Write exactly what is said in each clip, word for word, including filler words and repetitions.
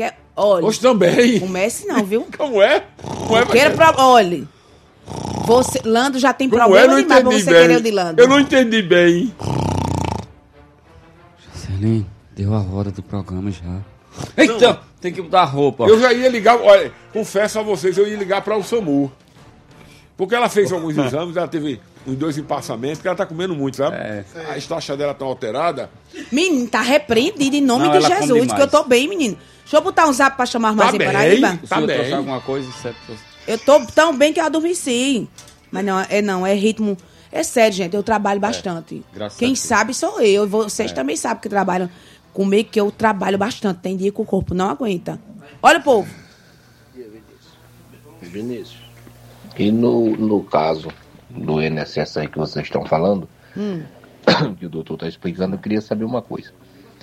Quer, olha. Hoje também. Comece não, viu? Como é? Como é? Queira pra, olha. Você, Lando já tem Como problema é? demais pra você bem. querer o de Lando. Eu não entendi bem. Jocelyn, deu a hora do programa já. Eita, tem que mudar a roupa. Eu já ia ligar, olha, confesso a vocês, eu ia ligar para o SAMU. Porque ela fez alguns exames, ela teve uns dois empassamentes, porque ela tá comendo muito, sabe? É. As taxas dela estão alteradas. Menino, tá repreendido em nome Não, de ela come Jesus, demais. que eu tô bem, menino. Deixa eu botar um zap pra chamar mais Tá em bem. Paraíba. Se Tá eu bem. trouxer alguma coisa, certo? Eu tô tão bem que eu adormeci. Mas não, é não, é ritmo. É sério, gente, eu trabalho bastante. graças a Quem Deus. sabe sou eu. E vocês também sabem que trabalham comigo, que eu trabalho bastante. Tem dia que o corpo não aguenta. Olha o povo. Vinícius, e no, no caso do I N S S aí que vocês estão falando, Hum. que o doutor está explicando, eu queria saber uma coisa.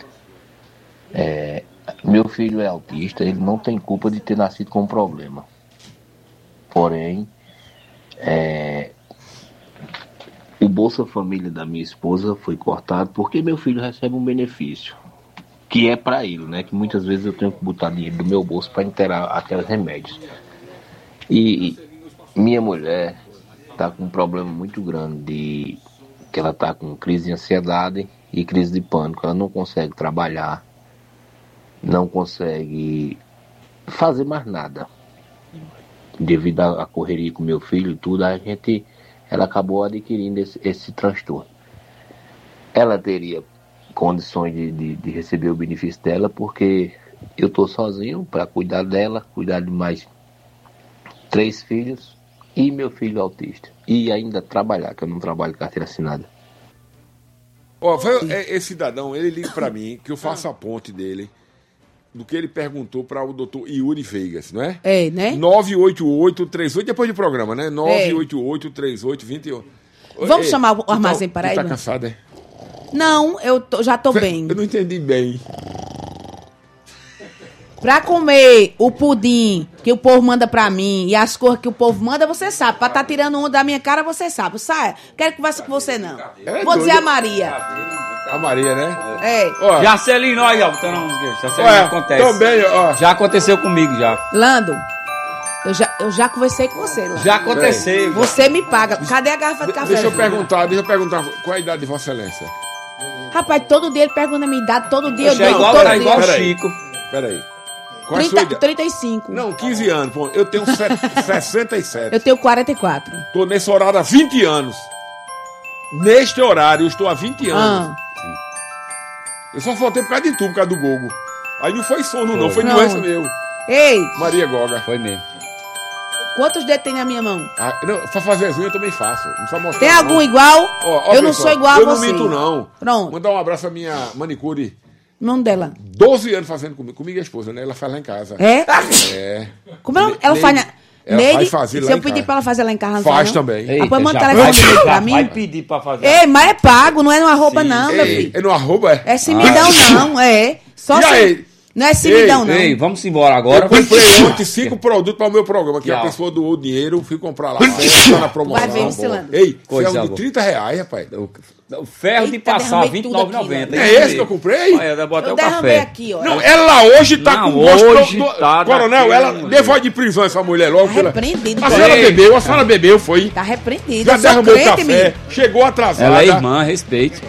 É, meu filho é autista, ele não tem culpa de ter nascido com um problema. Porém, é, o Bolsa Família da minha esposa foi cortado porque meu filho recebe um benefício, que é para ele, né? Que muitas vezes eu tenho que botar dinheiro do meu bolso para inteirar até os remédios. E minha mulher está com um problema muito grande, de, que ela está com crise de ansiedade e crise de pânico. Ela não consegue trabalhar, não consegue fazer mais nada. Devido à correria com meu filho e tudo, a gente, ela acabou adquirindo esse, esse transtorno. Ela teria condições de, de, de receber o benefício dela, porque eu estou sozinho para cuidar dela, cuidar de mais três filhos e meu filho autista. E ainda trabalhar, que eu não trabalho carteira assinada. Ó, foi, é, esse cidadão, ele liga pra mim, que eu faço a ponte dele, do que ele perguntou para o doutor Yuri Veigas, não é? É, né? nove oito oito três oito, depois do programa, né? nove oito oito três oito dois oito. Vamos Ei, chamar o tu Armazém tá, Paraíba? Tu tá cansado, é? Não, eu tô- já tô bem. Eu não entendi bem. Pra comer o pudim que o povo manda pra mim e as cores que o povo manda, você sabe. Pra tá tirando um da minha cara, você sabe. Sai, quero conversar com você, não. É Vou dizer doido. a Maria. A Maria, né? É. Ó, Jacelino, olha, ó, botando uns guias. Jacelino, olha, acontece. também, ó. Já aconteceu comigo, já. Lando, eu já, eu já conversei com você, Lando. Já aconteceu. Você me paga. Cadê a garrafa de café? Deixa eu filho? perguntar, deixa eu perguntar. Qual a idade de Vossa Excelência? Rapaz, todo dia ele pergunta a minha idade, todo dia eu Poxa, é digo igual, todo tá dia. igual o Peraí. Chico. Peraí. Qual a sua trinta, idade? trinta e cinco. Não, quinze anos, pô. Eu tenho se- sessenta e sete. Eu tenho quarenta e quatro. Tô nesse horário há vinte anos. Neste horário, eu estou há vinte anos. Ah, Eu só faltei por causa de tu, por causa do Gogo. Aí não foi sono, não, foi Não. doença meu. ei, Maria Goga. Foi mesmo. quantos dedos tem na minha mão? Ah, não, pra fazer as unhas eu também faço. Não precisa mostrar. Tem não. algum igual? Ó, ó, eu não pessoal, sou igual a eu você. Eu não minto, não. Pronto. Mandar um abraço à minha manicure. Nome dela. doze anos fazendo comigo. Comigo e a esposa, né? Ela faz lá em casa. É? É. Como ela, Ne- ela faz na... Neide. Ela Neide, vai fazer lá se eu em pedir casa. pra ela fazer lá em casa, não Faz faz, não? também. Ah, pode mandar já telefone vai, dele pra já mim? vai pedir pra fazer. Ei, mas é pago, não é numa roupa Sim. não, meu Ei, filho. é no arroba, é? É simidão não, é. Só E se... aí? Não é simidão não. Ei, vamos embora agora. Eu comprei ontem cinco produtos para o meu programa, que Que a ó. pessoa doou dinheiro, eu fui comprar lá. Tá na promoção. Vai ver, Vicilano. Ei, Coisa ferro de boa. trinta reais, rapaz. O, o ferro de Eita, passar, derramei vinte e tudo nove aqui, reais e noventa. ó. É esse que eu comprei? Olha, eu botei Eu o derramei café. aqui, ó. Não, ela hoje tá Não, com gosto hoje do, do tá Coronel, daquele, ela mulher. deu voz de prisão essa mulher logo. Tá que ela- repreendido, A senhora Ei. bebeu, a senhora bebeu, foi. Tá repreendido. Já Eu sou derramou o crente, café, menino. chegou atrasada. Ela é irmã, respeite.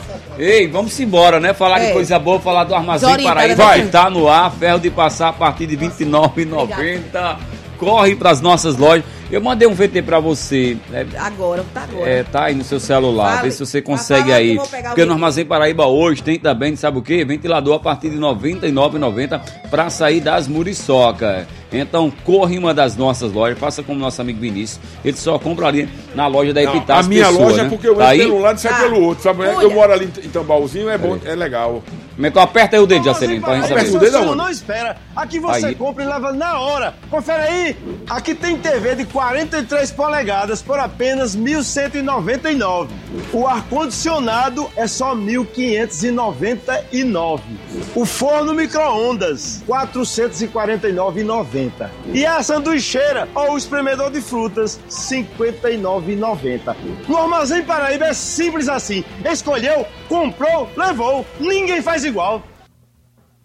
Ei, vamos embora, né? Falar de É. coisa boa, falar do Armazém Desorientada Paraíba, daqui. que tá no ar, ferro de passar a partir de vinte e nove reais e noventa centavos. Corre pras nossas lojas. Eu mandei um V T pra você, né? Agora, tá agora. É, tá aí no seu celular, Fale. vê se você Vai consegue falar que aí. eu vou pegar o Porque no vídeo. Armazém Paraíba hoje tem também, sabe o quê? Ventilador a partir de noventa e nove reais e noventa centavos para sair das muriçocas. Então corre em uma das nossas lojas, faça como nosso amigo Vinícius. Ele só compra ali na loja da Não, Epitácio a minha Pessoa, loja né? é porque eu Tá entro aí? pelo lado e sai Ah, pelo outro, sabe? cuida. Eu moro ali em Tambaúzinho, é bom, é legal. Como é que eu aperto aí o dedo, Jacelino, pra gente Aperta saber? o dedo aonde? Não espera. Aqui você Aí. compra e leva na hora. Confere aí. Aqui tem T V de quarenta e três polegadas por apenas mil cento e noventa e nove. O ar-condicionado é só mil quinhentos e noventa e nove. O forno micro-ondas, quatrocentos e quarenta e nove reais e noventa. E a sanduicheira ou o espremedor de frutas, cinquenta e nove reais e noventa. No Armazém Paraíba é simples assim. Escolheu, comprou, levou. Ninguém faz igual.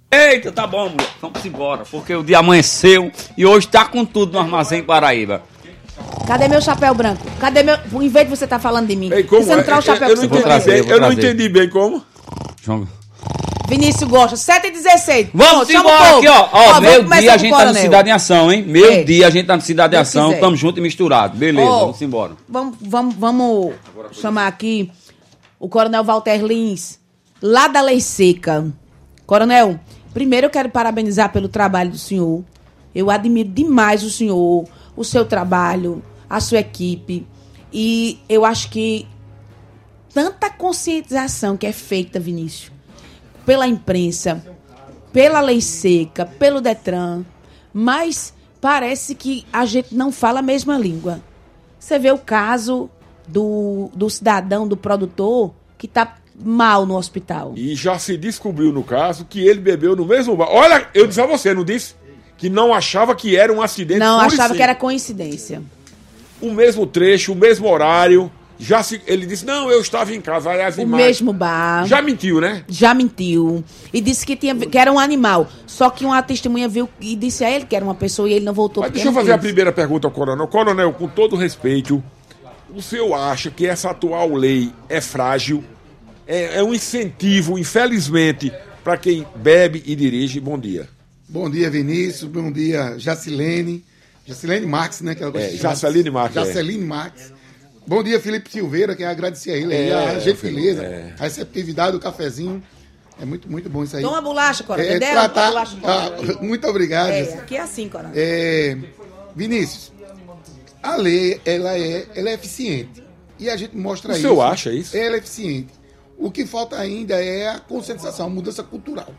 Eita, tá bom, mulher. Vamos embora, porque o dia amanheceu e hoje tá com tudo no Armazém Paraíba. Cadê meu chapéu branco? Cadê meu... Em vez de você estar tá falando de mim, Ei, como você não é? traz o chapéu eu, que eu, você não trazer, entendi eu bem, vou eu não trazer. entendi bem como. João. Vinícius gosta, sete e dezesseis. Vamos Chama o embora povo. aqui, ó. Ó, vamos meio começar dia a com o gente tá no coronel. Cidade em Ação, hein? Meio É. dia a gente tá no Cidade em Deus Ação, quiser. tamo junto e misturado. Beleza, Ó, vamos embora. Vamos, vamos, vamos chamar aqui o Coronel Walter Lins, lá da Lei Seca. Coronel, primeiro eu quero parabenizar pelo trabalho do senhor. Eu admiro demais o senhor, o seu trabalho, a sua equipe. E eu acho que tanta conscientização que é feita, Vinícius, pela imprensa, pela Lei Seca, pelo Detran, mas parece que a gente não fala a mesma língua. Você vê o caso do, do cidadão, do produtor, que está mal no hospital. E já se descobriu no caso que ele bebeu no mesmo bar. Olha, eu disse a você, não disse? Que não achava que era um acidente. Não, puro e achava que simples. era coincidência. O mesmo trecho, o mesmo horário. Já se, ele disse, não, eu estava em casa. Aí as O imagens- mesmo bar. Já mentiu, né? Já mentiu. E disse que, tinha, que era um animal. Só que uma testemunha viu e disse a ele que era uma pessoa e ele não voltou. Mas porque deixa eu não fazer a quis. primeira pergunta ao coronel. Coronel, com todo respeito, o senhor acha que essa atual lei é frágil? É, é um incentivo, infelizmente, para quem bebe e dirige? Bom dia. Bom dia, Vinícius. Bom dia, Jacilene. Jacilene Marques, né? Que ela gosta É, de chamar. Jaceline Marques, é. Jaceline Marques. Bom dia, Felipe Silveira, que agradecer a ele aí, É, a gentileza, é. a receptividade do cafezinho. É muito, muito bom isso aí. Toma bolacha, coronel. É, Dela, tratar- bolacha. Ah, muito obrigado. É, Jaci- aqui é assim, coronel. É, Vinícius, a lei, ela é, ela é eficiente. E a gente mostra O isso. senhor acha isso? Ela é eficiente. O que falta ainda é a conscientização, a mudança cultural.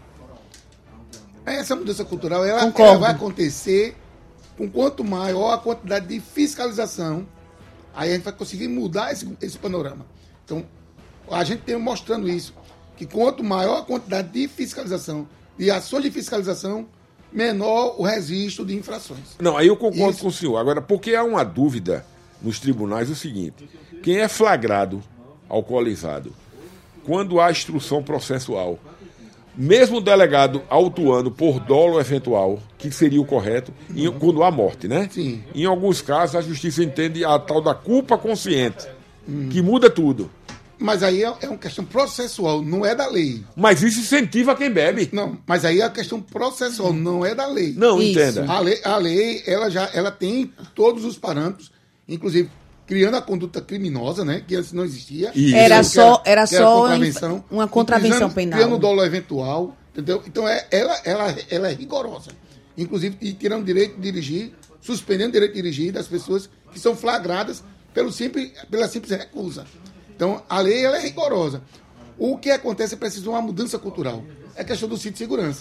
Essa mudança cultural, ela, Concordo. ela vai acontecer com quanto maior a quantidade de fiscalização, aí a gente vai conseguir mudar esse, esse panorama. Então, a gente tem mostrando isso, que quanto maior a quantidade de fiscalização, de ações de fiscalização, menor o registro de infrações. Não, aí eu concordo Isso. com o senhor. Agora, porque há uma dúvida nos tribunais, é o seguinte: quem é flagrado alcoolizado, quando há instrução processual, mesmo o delegado autuando por dolo eventual, que seria o correto, em- quando há morte, né? Sim. Em alguns casos, a justiça entende a tal da culpa consciente, que muda tudo. Mas aí é, é uma questão processual, não é da lei. Mas isso incentiva quem bebe. Não, mas aí é a questão processual, não é da lei. Não, Isso. entenda. A lei, a lei ela já ela tem todos os parâmetros, inclusive criando a conduta criminosa, né? Que antes não existia. Isso. Era Que só- era que só contravenção. uma contravenção Criando- penal. Criando dolo eventual, entendeu? Então é, ela, ela, ela é rigorosa. Inclusive, e tirando o direito de dirigir, suspendendo o direito de dirigir das pessoas que são flagradas pelo simples, pela simples recusa. Então, a lei ela é rigorosa. O que acontece é preciso de uma mudança cultural. É questão do cinto de segurança.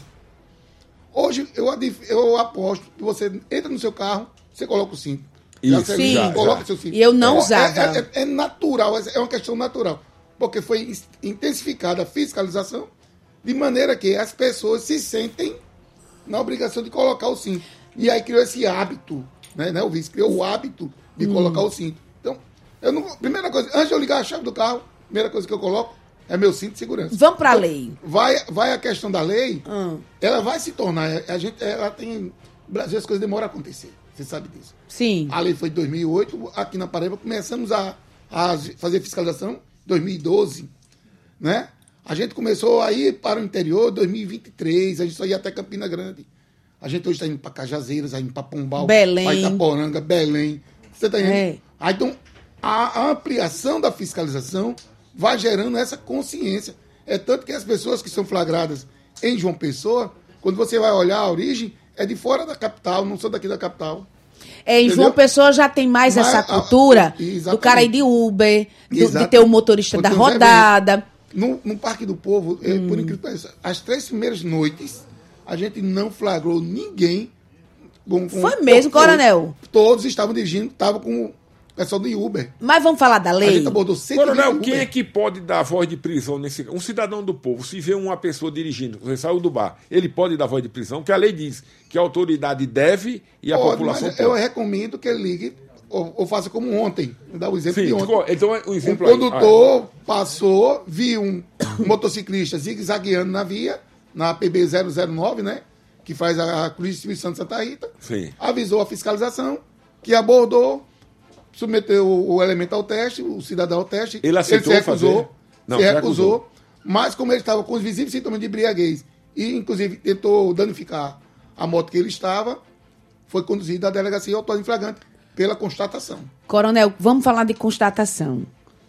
Hoje, eu, adif- eu aposto que você entra no seu carro, você coloca o cinto. Isso, você Sim. já, coloca já. seu cinto. E eu não É- usava. É, é- é natural, é uma questão natural. Porque foi is- intensificada a fiscalização de maneira que as pessoas se sentem na obrigação de colocar o cinto. E aí criou esse hábito, né? né o vice criou o hábito de Hum. colocar o cinto. Então, eu não, primeira coisa, antes de eu ligar a chave do carro, a primeira coisa que eu coloco é meu cinto de segurança. Vamos pra Então, lei. Vai, vai a questão da lei, Hum. ela vai se tornar, a gente, ela tem, no Brasil as coisas demoram a acontecer, você sabe disso. Sim. A lei foi de dois mil e oito, aqui na Paraíba começamos a, a fazer fiscalização em dois mil e doze, né? A gente começou a ir para o interior em dois mil e vinte e três, a gente só ia até Campina Grande. A gente hoje está indo para Cajazeiras, está indo para Pombal, Belém. para Itaporanga, Belém. Você está entendendo? É. Aí, então, a, a ampliação da fiscalização vai gerando essa consciência. É tanto que as pessoas que são flagradas em João Pessoa, quando você vai olhar a origem, é de fora da capital, não são daqui da capital. É, em Entendeu? João Pessoa já tem mais Mas, essa a- cultura exatamente. do cara ir de Uber, do- de Exato. ter o motorista da Porque você vê, rodada. No, no Parque do Povo, eh, por incrível que pareça, as três primeiras noites, a gente não flagrou ninguém. Com, com- Foi mesmo, com- coronel? Todos estavam dirigindo, estavam com o pessoal do Uber. Mas vamos falar da A lei? gente abordou cento e vinte Coronel, Uber. quem é que pode dar voz de prisão nesse caso? Um cidadão do povo, se vê uma pessoa dirigindo, você saiu do bar, ele pode dar voz de prisão, que a lei diz que a autoridade deve e a Pode, população mas eu pode. recomendo que ele ligue, ou, ou faça como ontem. Vou dar o exemplo Sim, de ontem. então é um Um exemplo aí. condutor passou, viu um motociclista zigue-zagueando na via, na P B zero zero nove, né? Que faz a Cruz de Espírito Santo de Santa Rita. Sim. Avisou a fiscalização, que abordou, submeteu o elemento ao teste, o cidadão ao teste. Ele aceitou se recusou, fazer? Não, se se recusou, recusou. Mas como ele estava com os visíveis sintomas de embriaguez e, inclusive, tentou danificar a moto que ele estava, foi conduzido à delegacia autuado em flagrante pela constatação. Coronel, vamos falar de constatação.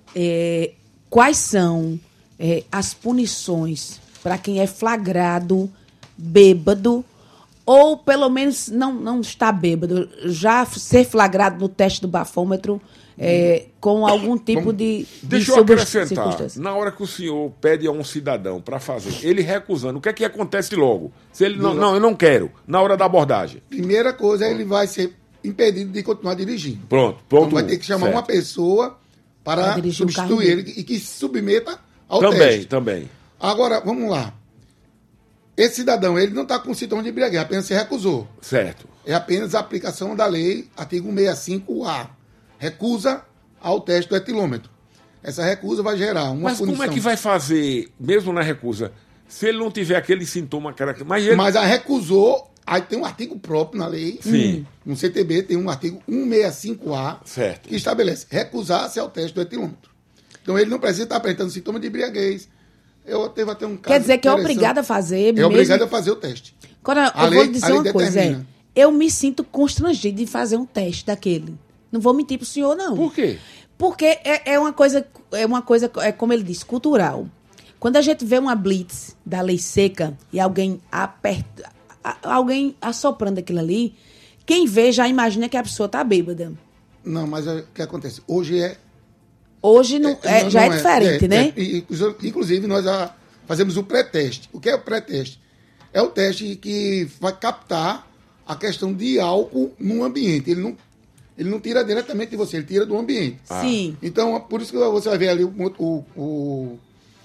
É, quais são é, as punições para quem é flagrado bêbado ou, pelo menos, não, não está bêbado, já ser flagrado no teste do bafômetro é, com algum tipo Vamos, de, de Deixa eu sobre- acrescentar. circunstância? Na hora que o senhor pede a um cidadão para fazer, ele recusando, o que é que acontece logo? Se ele não, não, eu não quero, na hora da abordagem. Primeira coisa, ele vai ser impedido de continuar dirigindo. Pronto, pronto. Então vai ter que chamar certo. uma pessoa para Pra dirigir o carro substituir dele. ele e que se submeta ao Também, teste. também. Agora, vamos lá. Esse cidadão, ele não está com sintoma de embriaguez, apenas se recusou. Certo. É apenas a aplicação da lei, artigo sessenta e cinco A. Recusa ao teste do etilômetro. Essa recusa vai gerar uma Mas punição. como é que vai fazer, mesmo na recusa, se ele não tiver aquele sintoma característico? Mas ele... Mas a recusou, aí tem um artigo próprio na lei. Sim. No C T B tem um artigo cento e sessenta e cinco A. Certo. Que estabelece recusar-se ao teste do etilômetro. Então ele não precisa estar apresentando sintoma de embriaguez. Eu teve até um caso. Quer dizer que é interessante. obrigado a fazer É mesmo? obrigado a fazer o teste. Coronel, A eu lei- vou a dizer lei uma coisa, é, determina. eu me sinto constrangido de fazer um teste daquele. Não vou mentir pro senhor, não. Por quê? Porque é, é uma coisa, é uma coisa, é como ele disse, cultural. Quando a gente vê uma blitz da lei seca e alguém aperta, a- alguém assoprando aquilo ali, quem vê já imagina que a pessoa tá bêbada. Não, mas é, o que acontece? Hoje é. Hoje não, é- não- já não é diferente, é, né? é, e- inclusive, nós já fazemos o pré-teste. O que é o pré-teste? É o teste que vai captar a questão de álcool no ambiente. Ele não, ele não tira diretamente de você, ele tira do ambiente. Sim. Então, por isso que você vai ver ali o, o, o,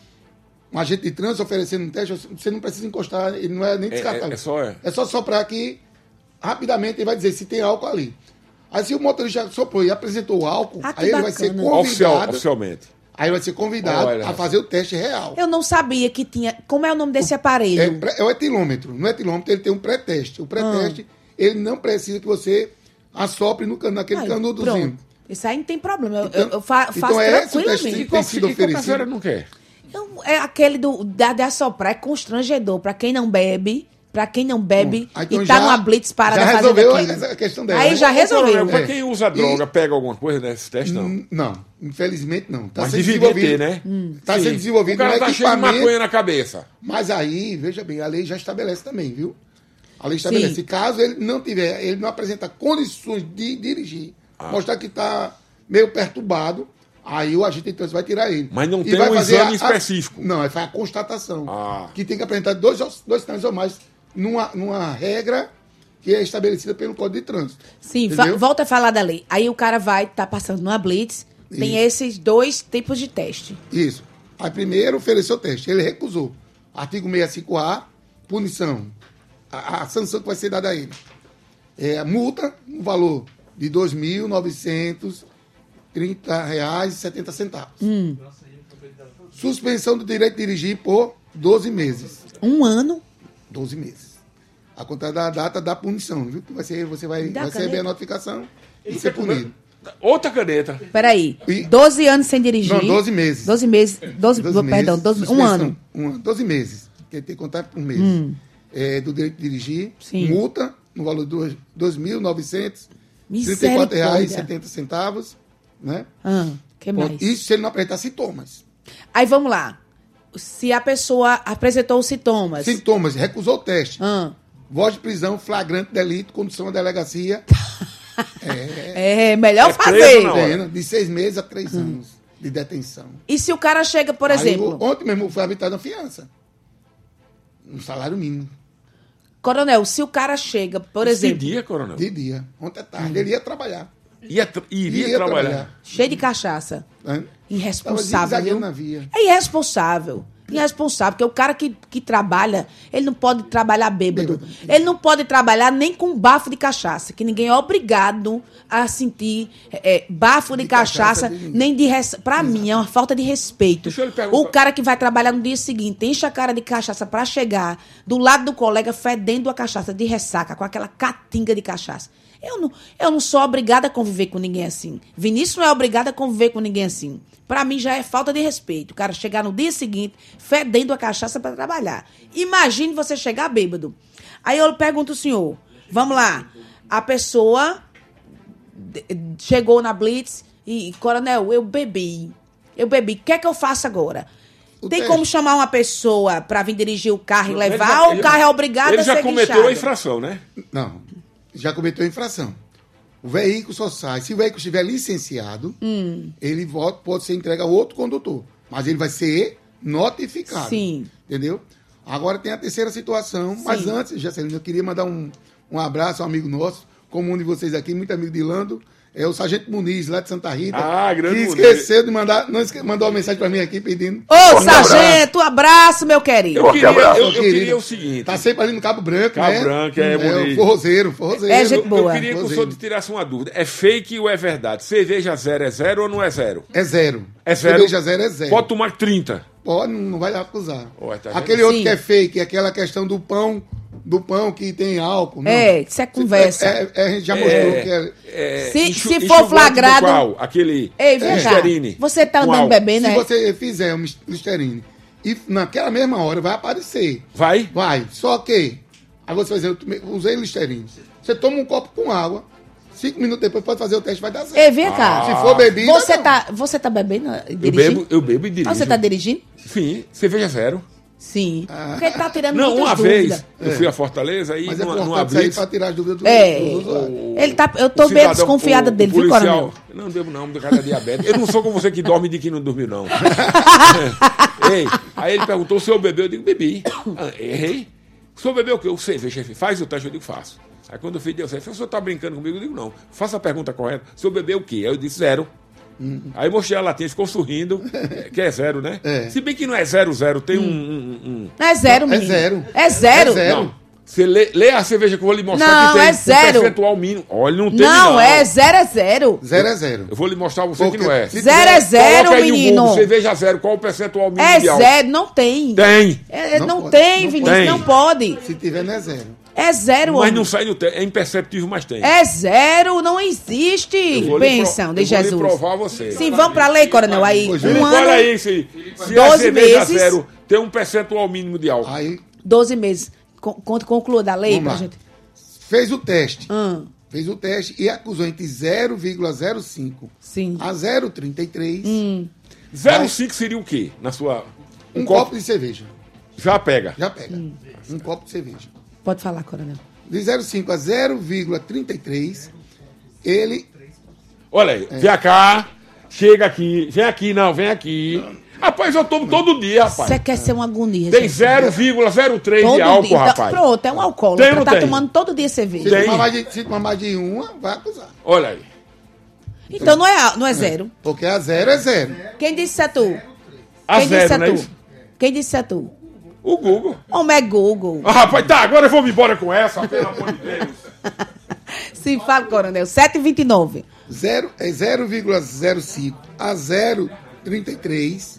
um agente de trânsito oferecendo um teste, você não precisa encostar, ele não é nem É, descartável. é- é só- é. É só soprar que rapidamente ele vai dizer se tem álcool ali. Aí se o motorista soprou e apresentou o álcool, Ah, que aí ele vai ser bacana. Oficial, convidado, oficialmente. aí ele vai ser convidado Olha. a fazer o teste real. Eu não sabia que tinha. Como é o nome desse aparelho? É, pré- é o etilômetro. No etilômetro ele tem um pré-teste. O pré-teste, ele não precisa que você assopre no, cano- naquele Aí, canudozinho. pronto. Isso aí não tem problema. Eu, Então- eu, eu fa- então faço é esse o teste tranquilamente. que tem sido E qual que a oferecido. senhora não quer? Eu- é aquele do, da, de assoprar, é constrangedor. Pra quem não bebe, pra quem não bebe Ah, então e tá já- numa blitz parada já fazendo resolveu aquilo. essa questão dela, Aí né? já Ô, resolveu. Coronel, pra É. quem usa droga, pega alguma coisa nesse teste, não. Hum, Não, infelizmente não. Tá Mas sendo devia desenvolvido, ter, né? Tá Sim. sendo desenvolvido O cara um tá cheio de equipamento. maconha na cabeça. Mas aí, veja bem, a lei já estabelece também, viu? A lei estabelece. Sim. Caso ele não tiver, ele não apresentar condições de dirigir, Ah. mostrar que está meio perturbado, aí o agente de trânsito vai tirar ele. Mas não E tem vai um fazer exame específico. Não, aí faz a constatação. Ah. Que tem que apresentar dois, dois sinais ou mais numa, numa regra que é estabelecida pelo Código de Trânsito. Sim, fa- Entendeu? volta a falar da lei. Aí o cara vai, tá passando numa blitz, tem esses dois tipos de teste. Isso. Aí primeiro ofereceu o teste, ele recusou. Artigo sessenta e cinco A, punição. A, a sanção que vai ser dada a ele é a multa no valor de dois mil novecentos e trinta reais e setenta centavos. Hum. Suspensão do direito de dirigir por doze meses. Um ano. doze meses. A conta da data da punição, viu? Que vai ser, você vai, Da vai receber caneta. a notificação e ser punido. Outra caneta. Peraí. E- doze anos sem dirigir. Não, doze meses. doze meses. doze, doze perdão, meses, doze, um suspensão, ano. Um ano, doze meses. Que tem que contar por mês. É, do direito de dirigir. Sim. Multa no valor de dois mil novecentos e trinta e quatro reais e setenta centavos. Né? Ah, que mais? Isso se ele não apresentar sintomas. Aí vamos lá. Se a pessoa apresentou os sintomas. Sintomas, recusou o teste. Ah, Voz de prisão, flagrante delito, condução à delegacia. é melhor É fazer. preso, não. Pena de seis meses a três anos de detenção. E se o cara chega, por Aí, exemplo. ontem mesmo foi habitada a fiança. Um salário mínimo. Coronel, se o cara chega, por Esse exemplo, dia, coronel. De dia. Ontem à tarde. Ele ia trabalhar. Ia tra- iria Ia trabalhar. cheio de cachaça, Né? Tava irresponsável. zigue-zagueando viu? na via. É irresponsável. Irresponsável, porque o cara que, que trabalha, ele não pode trabalhar bêbado. Ele não pode trabalhar nem com bafo de cachaça, que ninguém é obrigado a sentir é, bafo de, de cachaça, cachaça de nem de... Res... Pra Exato. mim, é uma falta de respeito. O cara que vai trabalhar no dia seguinte, enche a cara de cachaça pra chegar do lado do colega fedendo a cachaça de ressaca, com aquela catinga de cachaça. Eu não, eu não sou obrigada a conviver com ninguém assim. Vinícius não é obrigado a conviver com ninguém assim. Pra mim já é falta de respeito. O cara chegar no dia seguinte fedendo a cachaça para trabalhar. Imagine você chegar bêbado. Aí eu pergunto ao senhor, vamos lá, a pessoa chegou na Blitz e, coronel, eu bebi. Eu bebi. O que é que eu faço agora? O Tem teste. como chamar uma pessoa para vir dirigir o carro e levar já, ou o carro é obrigado a ser Ele já cometeu guinchado? a infração, né? Não. Já cometeu infração. O veículo só sai. Se o veículo estiver licenciado, hum. ele volta, pode ser entregue a outro condutor. Mas ele vai ser notificado. Sim. Entendeu? Agora tem a terceira situação. Sim. Mas antes, Jacelina, eu queria mandar um, um abraço a um amigo nosso, comum de vocês aqui, muito amigo de Lando. É o Sargento Muniz, lá de Santa Rita. Ah, grande que Muniz. esqueceu de mandar, não esque, mandou uma mensagem para mim aqui pedindo. Ô, Sargento, um abraço, meu querido. Eu queria, eu, eu queria o seguinte. Tá sempre ali no Cabo Branco, Cabo né? Branco, é, é o forrozeiro, forrozeiro. É gente boa. Eu, eu queria que o senhor tirasse uma dúvida. É fake ou é verdade? Cerveja zero é zero ou não é zero? É zero. É zero? Cerveja zero é zero. Pode tomar trinta? Pode, não vai acusar. Oh, tá Aquele outro Sim. que é fake, aquela questão do pão... Do pão que tem álcool. Não. É, isso é conversa. É, é, a gente já mostrou é, que é... é se enxu, se for flagrado... Qual? Aquele Ei, Listerine. Você tá andando bebendo, né? Se você fizer um Listerine e naquela mesma hora vai aparecer. Vai? Vai. Só que... Aí você vai dizer, eu usei Listerine. Você toma um copo com água, cinco minutos depois pode fazer o teste, vai dar certo. Ei, vem cá. Ah. Se for bebida, você não. tá, você tá bebendo e dirigindo? Eu bebo, eu bebo e dirijo. Ah, você tá dirigindo? Sim, cerveja zero. Sim, ah. porque ele tá tirando não, muitas uma dúvidas. vez eu fui a Fortaleza e Mas numa, é numa blitz... para tirar as dúvidas do, é. do usuário. Ele tá, eu tô bem desconfiada o, dele, o viu, coronel? Não devo não, do cara é diabetes. Eu não sou como você que dorme de que não dormiu, não. Ei, aí ele perguntou se eu bebeu, eu digo, bebi. Ah, errei. O senhor bebeu o quê? Eu sei, chefe, faz o teste, eu digo, faço. Aí quando eu fiz, deu certo. O senhor tá brincando comigo? Eu digo, não. Faça a pergunta correta. O senhor bebeu o quê? Aí eu disse, zero. Hum. Aí mostrei a latinha, ficou sorrindo, que é zero, né? É. Se bem que não é zero, zero, tem hum. um, um, um... É zero, menino. É zero. É zero. É zero. Não. Você lê, lê a cerveja que eu vou lhe mostrar não, que tem é zero. um percentual mínimo. Olha, não tem não. Não, é zero, é zero. Zero é zero. Eu vou lhe mostrar você Porque que não é. Zero é zero, Coloca aí menino. No Google, cerveja zero, qual o percentual mínimo é de álcool? É zero, não tem. Tem. É, não, não pode, tem, não Vinícius, tem. não pode. Se tiver, não é zero. É zero, Mas homem. não sai no teste, é imperceptível, mas tem. É zero, não existe. Bênção de Jesus. Eu vou lhe provar você. Sim, vamos pra lei, coronel. Aí, um um ano, olha aí, se, se a cerveja meses, zero tem um percentual mínimo de álcool. Aí, doze meses. Con conclua da lei pra gente. Fez o teste. Hum. Fez o teste e acusou entre zero vírgula zero cinco Sim. a zero vírgula trinta e três. Hum. zero vírgula cinco seria o quê? Na sua... Um, um copo, copo de cerveja. Já pega. Já pega. Hum. Um copo de cerveja. Pode falar, coronel. De zero vírgula cinco a zero vírgula trinta e três, ele... Olha aí, é. vem cá, chega aqui, vem aqui, não, vem aqui. Rapaz, eu tomo todo dia, rapaz. Você quer ser uma agonia. Tem zero vírgula zero três de álcool, dia. rapaz. Então, pronto, é um alcoólatra. Tem, tá tem? tomando todo dia cerveja. Se tomar, mais de, se tomar mais de uma, vai acusar. Olha aí. Então não é, não é zero. É. Porque a zero é zero. Quem disse é tu? A Quem zero, disse é né? tu? Quem disse é tu? O Google. Homem é Google. Ah, rapaz, tá, agora eu vou me embora com essa, pelo amor de Deus. Sim, fala, coronel. sete e vinte e nove. Zero, é zero vírgula zero cinco a zero vírgula trinta e três.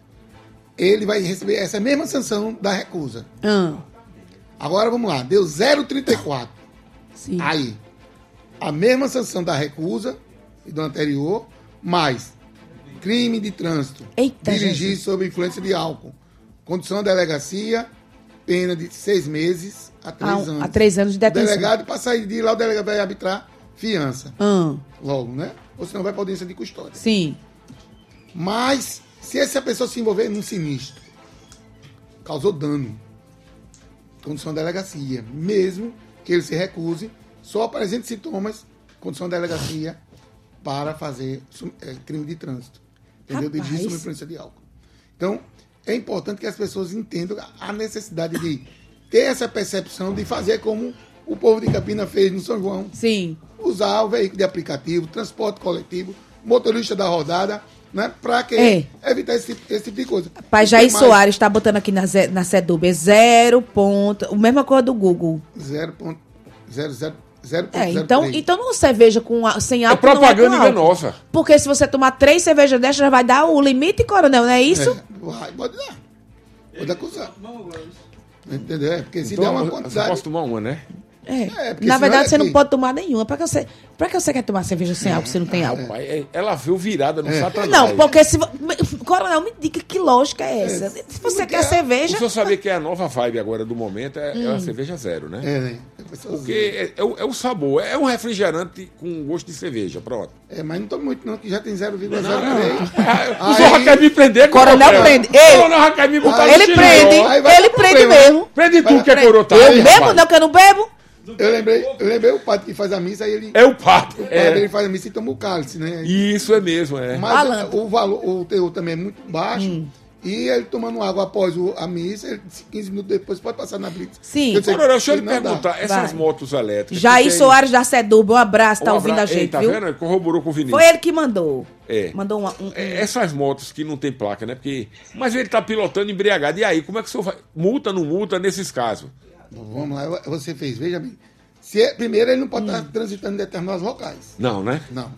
Ele vai receber essa mesma sanção da recusa. Hum. Agora vamos lá, deu zero vírgula trinta e quatro. Sim. Aí, a mesma sanção da recusa e do anterior, mais crime de trânsito. Eita, dirigir Jesus. sob influência de álcool. Condução à delegacia, pena de seis meses a três ah, anos. A três anos de detenção. O delegado, para sair de lá, o delegado vai arbitrar fiança. Hum. Logo, né? Ou senão vai para audiência de custódia. Sim. Mas, se essa pessoa se envolver num sinistro, causou dano, condução à delegacia, mesmo que ele se recuse, só apresente sintomas, condução à delegacia, para fazer é, crime de trânsito. Entendeu? Rapaz. Dirigir sob influência de álcool. Então, é importante que as pessoas entendam a necessidade de ter essa percepção de fazer como o povo de Campina fez no São João. Sim. Usar o veículo de aplicativo, transporte coletivo, motorista da rodada, né? Pra que É. evitar esse, tipo- esse tipo de coisa. Pai E Jair tem mais Soares está botando aqui na, Ze- na Sedub, é zero ponto, a mesma coisa do Google. zero ponto zero zero zero É, então, então não cerveja com, a- sem É álcool não propaganda é com álcool. enganosa. Porque se você tomar três cervejas dessas, já vai dar o limite, coronel, não é isso? Vai, pode dar. Pode acusar. Entendeu? É, porque se Então, der uma você quantidade. pode tomar uma, né? É. É, porque Na senão verdade, é você não que- pode tomar nenhuma. Pra que você, pra que você quer tomar cerveja sem álcool se não tem álcool? Pai, é- ela veio virada no satanás. Não, porque se. vo- Coronel, me diga que lógica é essa. Se você quer é- O cerveja. senhor sabia que é a nova vibe agora do momento é, é a cerveja zero, né? É, né? Porque é, é o, é o sabor, é um refrigerante com gosto de cerveja, pronto. É, mas não tomo muito, não, que já tem zero vírgula zero três. O senhor já quer me prender, Coronel prende. Ei, O coronel já quer me botar no Ele chinelo. prende, Aí vai ele dar prende problema, né? mesmo. Prende tu que é Prende. corotar. Eu hein, bebo, rapaz? não, que eu não bebo. Eu lembrei, eu lembrei o padre que faz a missa, aí ele. É o pato. O padre É. ele faz a missa e toma o cálice, né? Isso é mesmo, é. Mas Malandro. o valor, o teor também é muito baixo. Hum. E ele tomando água após o- a missa, ele, quinze minutos depois pode passar na blitz. Sim. Eu sei Coronel, deixa eu que lhe não dá. perguntar, essas Vai. motos elétricas... Jair que tem- Soares da Sedub, um abraço, tá Um ouvindo a abra- Ei, gente, tá viu? vendo? Corroborou com o Vinícius. Foi ele que mandou. É. Mandou uma, um, um- É, Essas motos que não tem placa, né? Porque... Mas ele tá pilotando embriagado. E aí, como é que o senhor vai... Multa, não multa nesses casos? Vamos lá, você fez, veja bem. Se é- primeiro, ele não pode Hum. estar transitando em determinados locais. Não, né? Não.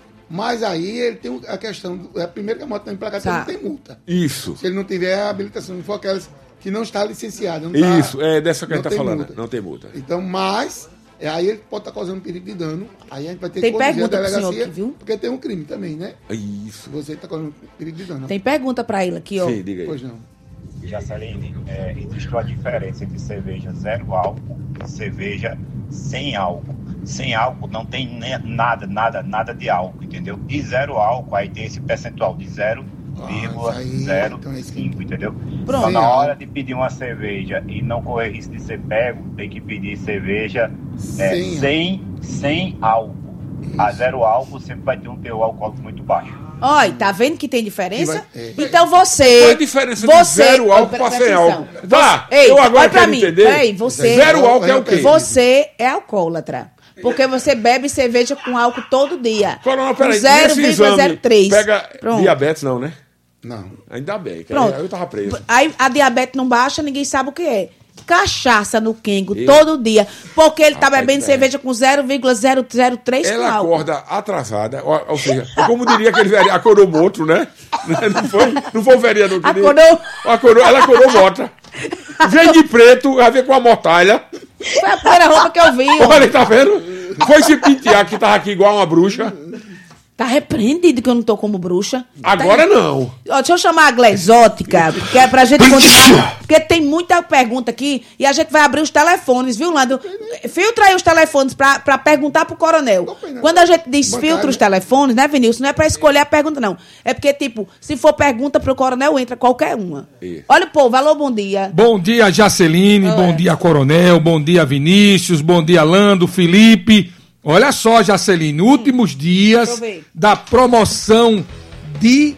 Mas aí ele tem a questão. do- É primeiro que a moto não tem placa, Tá. não tem multa. Isso. Se ele não tiver a habilitação, não for aquelas que não está licenciada. Não tá- Isso, é dessa que a não gente tá tem falando. multa. Não tem multa. Então, mas, é, aí ele pode estar causando perigo de dano. Aí a gente vai ter Tem que conduzir a pergunta pro senhor delegacia, aqui, viu? porque tem um crime também, né? Isso. Se você está causando perigo de dano. Tem pergunta pra ele aqui, ó. Sim, diga aí. Pois não. Jaceline, é, existe uma diferença entre cerveja zero álcool e cerveja sem álcool. Sem álcool não tem ne- nada, nada, nada de álcool, entendeu? E zero álcool, aí tem esse percentual de zero vírgula zero cinco, entendeu? Pronto. Então, na hora de pedir uma cerveja e não correr risco de ser pego, tem que pedir cerveja é, Sem sem, sem álcool. A zero álcool sempre vai ter um teor alcoólico muito baixo. Olha, tá vendo que tem diferença? Que vai- é. Então você. Qual é a diferença de você, zero álcool Pre- pra presta sem atenção. álcool? Vá, Ei, eu agora olha pra quero mim. entender. Peraí, você. Zero álcool é o quê? Você é alcoólatra. Porque você bebe cerveja com álcool todo dia. Coronel, Com peraí, zero nesse vírgula zero exame três. pega Pronto. diabetes não, né? Não. Ainda bem, que Pronto. aí eu tava preso. Aí a diabetes não baixa, ninguém sabe o que é. Cachaça no Kengo Eu- todo dia. Porque ele tá Rapaz, bebendo é. cerveja com zero vírgula zero zero três com Ela álcool. acorda atrasada, ou, ou seja, é como diria aquele vereador, acordou morto, né? Não foi, não foi o vereador que disse? Acordou. Acordou, ela acordou morta. Vem de preto, vai ver com a mortalha. Foi a primeira roupa que eu vi. ó. Olha, tá vendo? Foi se pentear que tava aqui igual uma bruxa. Tá repreendido que eu não tô como bruxa. Agora Tá- não. Ó, deixa eu chamar a Glesótica, porque é pra gente continuar. Porque tem muita pergunta aqui e a gente vai abrir os telefones, viu, Lando? Filtra aí os telefones pra, pra perguntar pro coronel. Quando a gente diz Bancário, filtra os né? telefones, né, Vinícius? Não é pra escolher a pergunta, não. É porque, tipo, se for pergunta pro coronel, entra qualquer uma. Isso. Olha o povo, alô, bom dia. Bom dia, Jaceline, Olá. bom dia, Coronel, bom dia, Vinícius, bom dia, Lando, Felipe. Olha só, Jaceline, últimos dias Deixa eu ver. da promoção de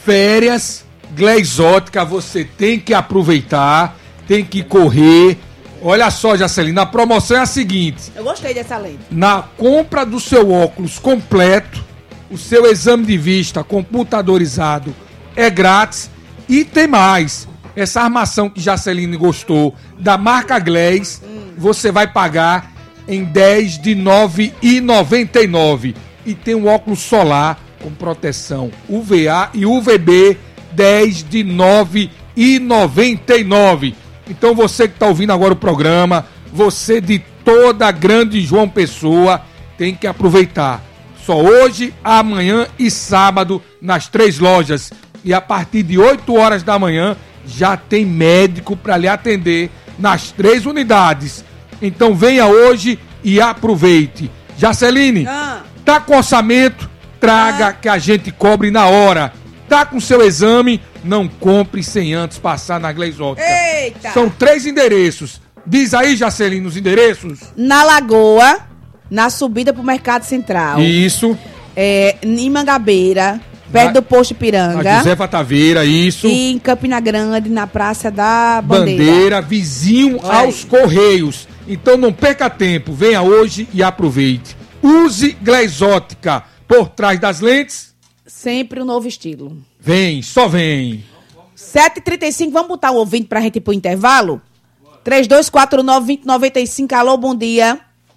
férias Glesótica, você tem que aproveitar, tem que correr. Olha só, Jaceline, a promoção é a seguinte: Eu gostei dessa lente. na compra do seu óculos completo, o seu exame de vista computadorizado é grátis e tem mais. Essa armação que Jaceline gostou da marca Glass, você vai pagar em dez de nove reais e noventa e nove centavos. E tem um óculos solar com proteção U V A e U V B, dez de nove reais e noventa e nove centavos. Então você que está ouvindo agora o programa, você de toda a grande João Pessoa, tem que aproveitar. Só hoje, amanhã e sábado nas três lojas. E a partir de oito horas da manhã já tem médico para lhe atender nas três unidades. Então venha hoje e aproveite. Jaceline, Ah. tá com orçamento? Traga Ah. que a gente cobre na hora. Tá com seu exame? Não compre sem antes passar na Glesótica. Eita! São três endereços. Diz aí, Jaceline, os endereços. Na Lagoa, na subida pro Mercado Central. Isso. É, em Mangabeira, perto Na- do Posto A Ipiranga. Josefa Taveira, isso. E em Campina Grande, na Praça da Bandeira. Bandeira, vizinho Olha aos aí. Correios. Então não perca tempo, venha hoje e aproveite. Use Glesótica. Por trás das lentes, Sempre um novo estilo. Vem, só vem. sete e trinta e cinco, vamos botar o ouvinte pra gente ir pro intervalo? três dois quatro nove, dois zero nove cinco, alô, bom dia.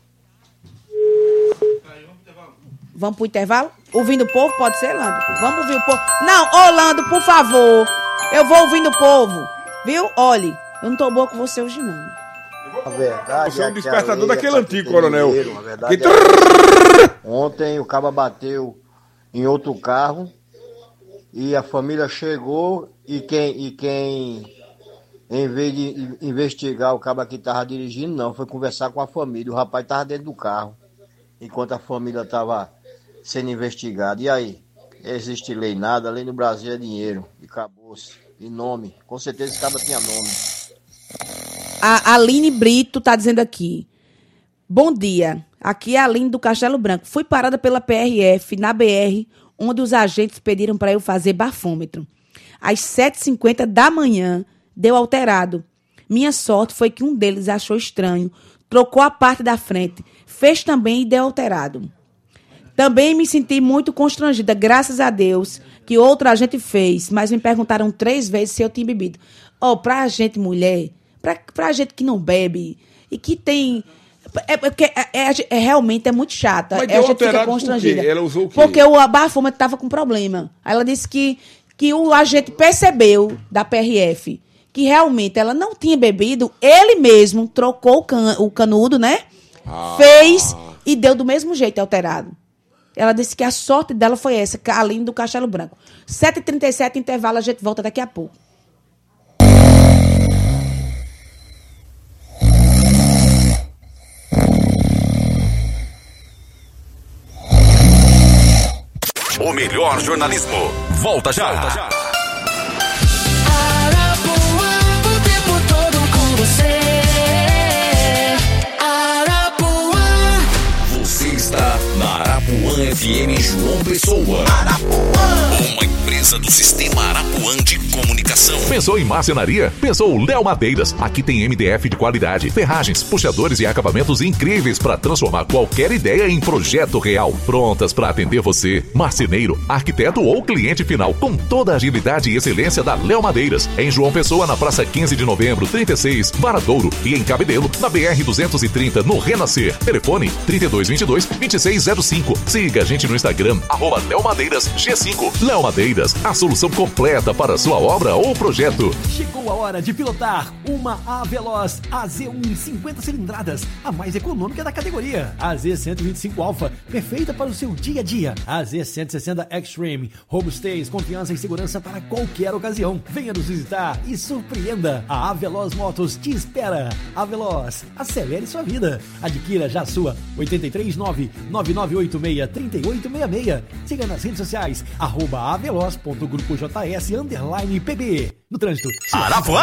Vamos pro intervalo? Ouvindo o povo, pode ser, Lando? Vamos ouvir o povo. Não, ô Lando, por favor. Eu vou ouvindo o povo. Viu? Olhe, eu não tô boa com você hoje, não. A verdade Você é um é que despertador a lei daquele é antigo, coronel. dinheiro, a verdade Que... é... Ontem o caba bateu em outro carro e a família chegou e quem, e quem em vez de investigar o caba que estava dirigindo, não, foi conversar com a família. O rapaz estava dentro do carro enquanto a família estava sendo investigada. E aí? Existe lei nada, lei no Brasil é dinheiro. E acabou-se. E nome. Com certeza esse caba tinha nome. A Aline Brito tá dizendo aqui. Bom dia. Aqui é a Aline do Castelo Branco. Fui parada pela P R F na B R, onde os agentes pediram para eu fazer bafômetro. Às sete e cinquenta da manhã, deu alterado. Minha sorte foi que um deles achou estranho, trocou a parte da frente, fez também e deu alterado. Também me senti muito constrangida, graças a Deus, que outro agente fez, mas me perguntaram três vezes se eu tinha bebido. Oh, pra gente mulher, pra, pra gente que não bebe e que tem... É, porque é, é, é, realmente é muito chata. Mas é, a gente fica alterado constrangida. por quê? Ela usou o quê? Porque o bafômetro estava com problema. Aí ela disse que, que o agente percebeu da P R F que realmente ela não tinha bebido, ele mesmo trocou o, can, o canudo, né? Ah. Fez e deu do mesmo jeito alterado. Ela disse que a sorte dela foi essa, além do Castelo Branco. sete e trinta e sete, intervalo, a gente volta daqui a pouco. O melhor jornalismo. Volta já. Volta já. Arapuã, o tempo todo com você. Arapuã. Você está na Arapuã F M João Pessoa. Arapuã. Uma empresa do Sistema Arapuã de Comunicação. Pensou em marcenaria? Pensou Léo Madeiras. Aqui tem M D F de qualidade, ferragens, puxadores e acabamentos incríveis para transformar qualquer ideia em projeto real. Prontas para atender você, marceneiro, arquiteto ou cliente final, com toda a agilidade e excelência da Léo Madeiras. Em João Pessoa, na Praça quinze de Novembro, trinta e seis, Varadouro, e em Cabedelo, na B R duzentos e trinta, no Renascer. Telefone trinta e dois, vinte e dois, vinte e seis zero cinco. Siga a gente no Instagram, arroba Léo Madeiras G cinco. Léo Madeiras, a solução completa para a sua obra ou projeto. Chegou a hora de pilotar uma A Veloz A Z um cinquenta cilindradas, a mais econômica da categoria. A Z cento e vinte e cinco Alpha, perfeita para o seu dia a dia. A Z cento e sessenta Extreme, robustez, confiança e segurança para qualquer ocasião. Venha nos visitar e surpreenda. A A Veloz Motos te espera. A Veloz, acelere sua vida. Adquira já a sua. oito três nove, nove nove oito seis, três oito seis seis. Siga nas redes sociais, arroba aveloz.grupojs underline pb. No trânsito. Arapuã!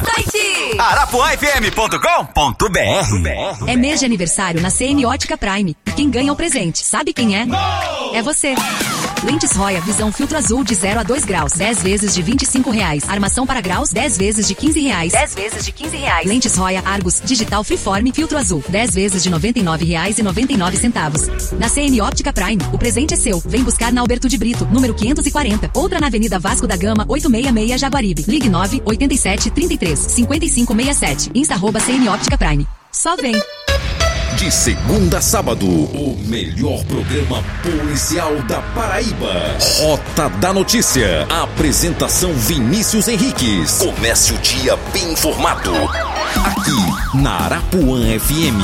arapuã f m ponto com ponto b r. É mês de aniversário na C N Ótica Prime. Quem ganha o presente, sabe quem é? Não! É você. Lentes Roya Visão Filtro Azul de zero a dois graus, dez vezes de vinte e cinco reais. Armação para graus, dez vezes de quinze reais. dez vezes de quinze reais. Lentes Roya Argus Digital Freeform Filtro Azul, dez vezes de noventa e nove reais e noventa e nove centavos. Na C N Óptica Prime, o presente é seu. Vem buscar na Alberto de Brito, número quinhentos e quarenta. Outra na Avenida Vasco da Gama, oitocentos e sessenta e seis, Jaguaribe. Ligue nove oito sete, trinta e três, cinquenta e cinco sessenta e sete. Insta arroba C N Óptica Prime. Só vem. De segunda a sábado, o melhor programa policial da Paraíba. Rota da Notícia. Apresentação Vinícius Henriques. Comece o dia bem informado. Aqui na Arapuã F M.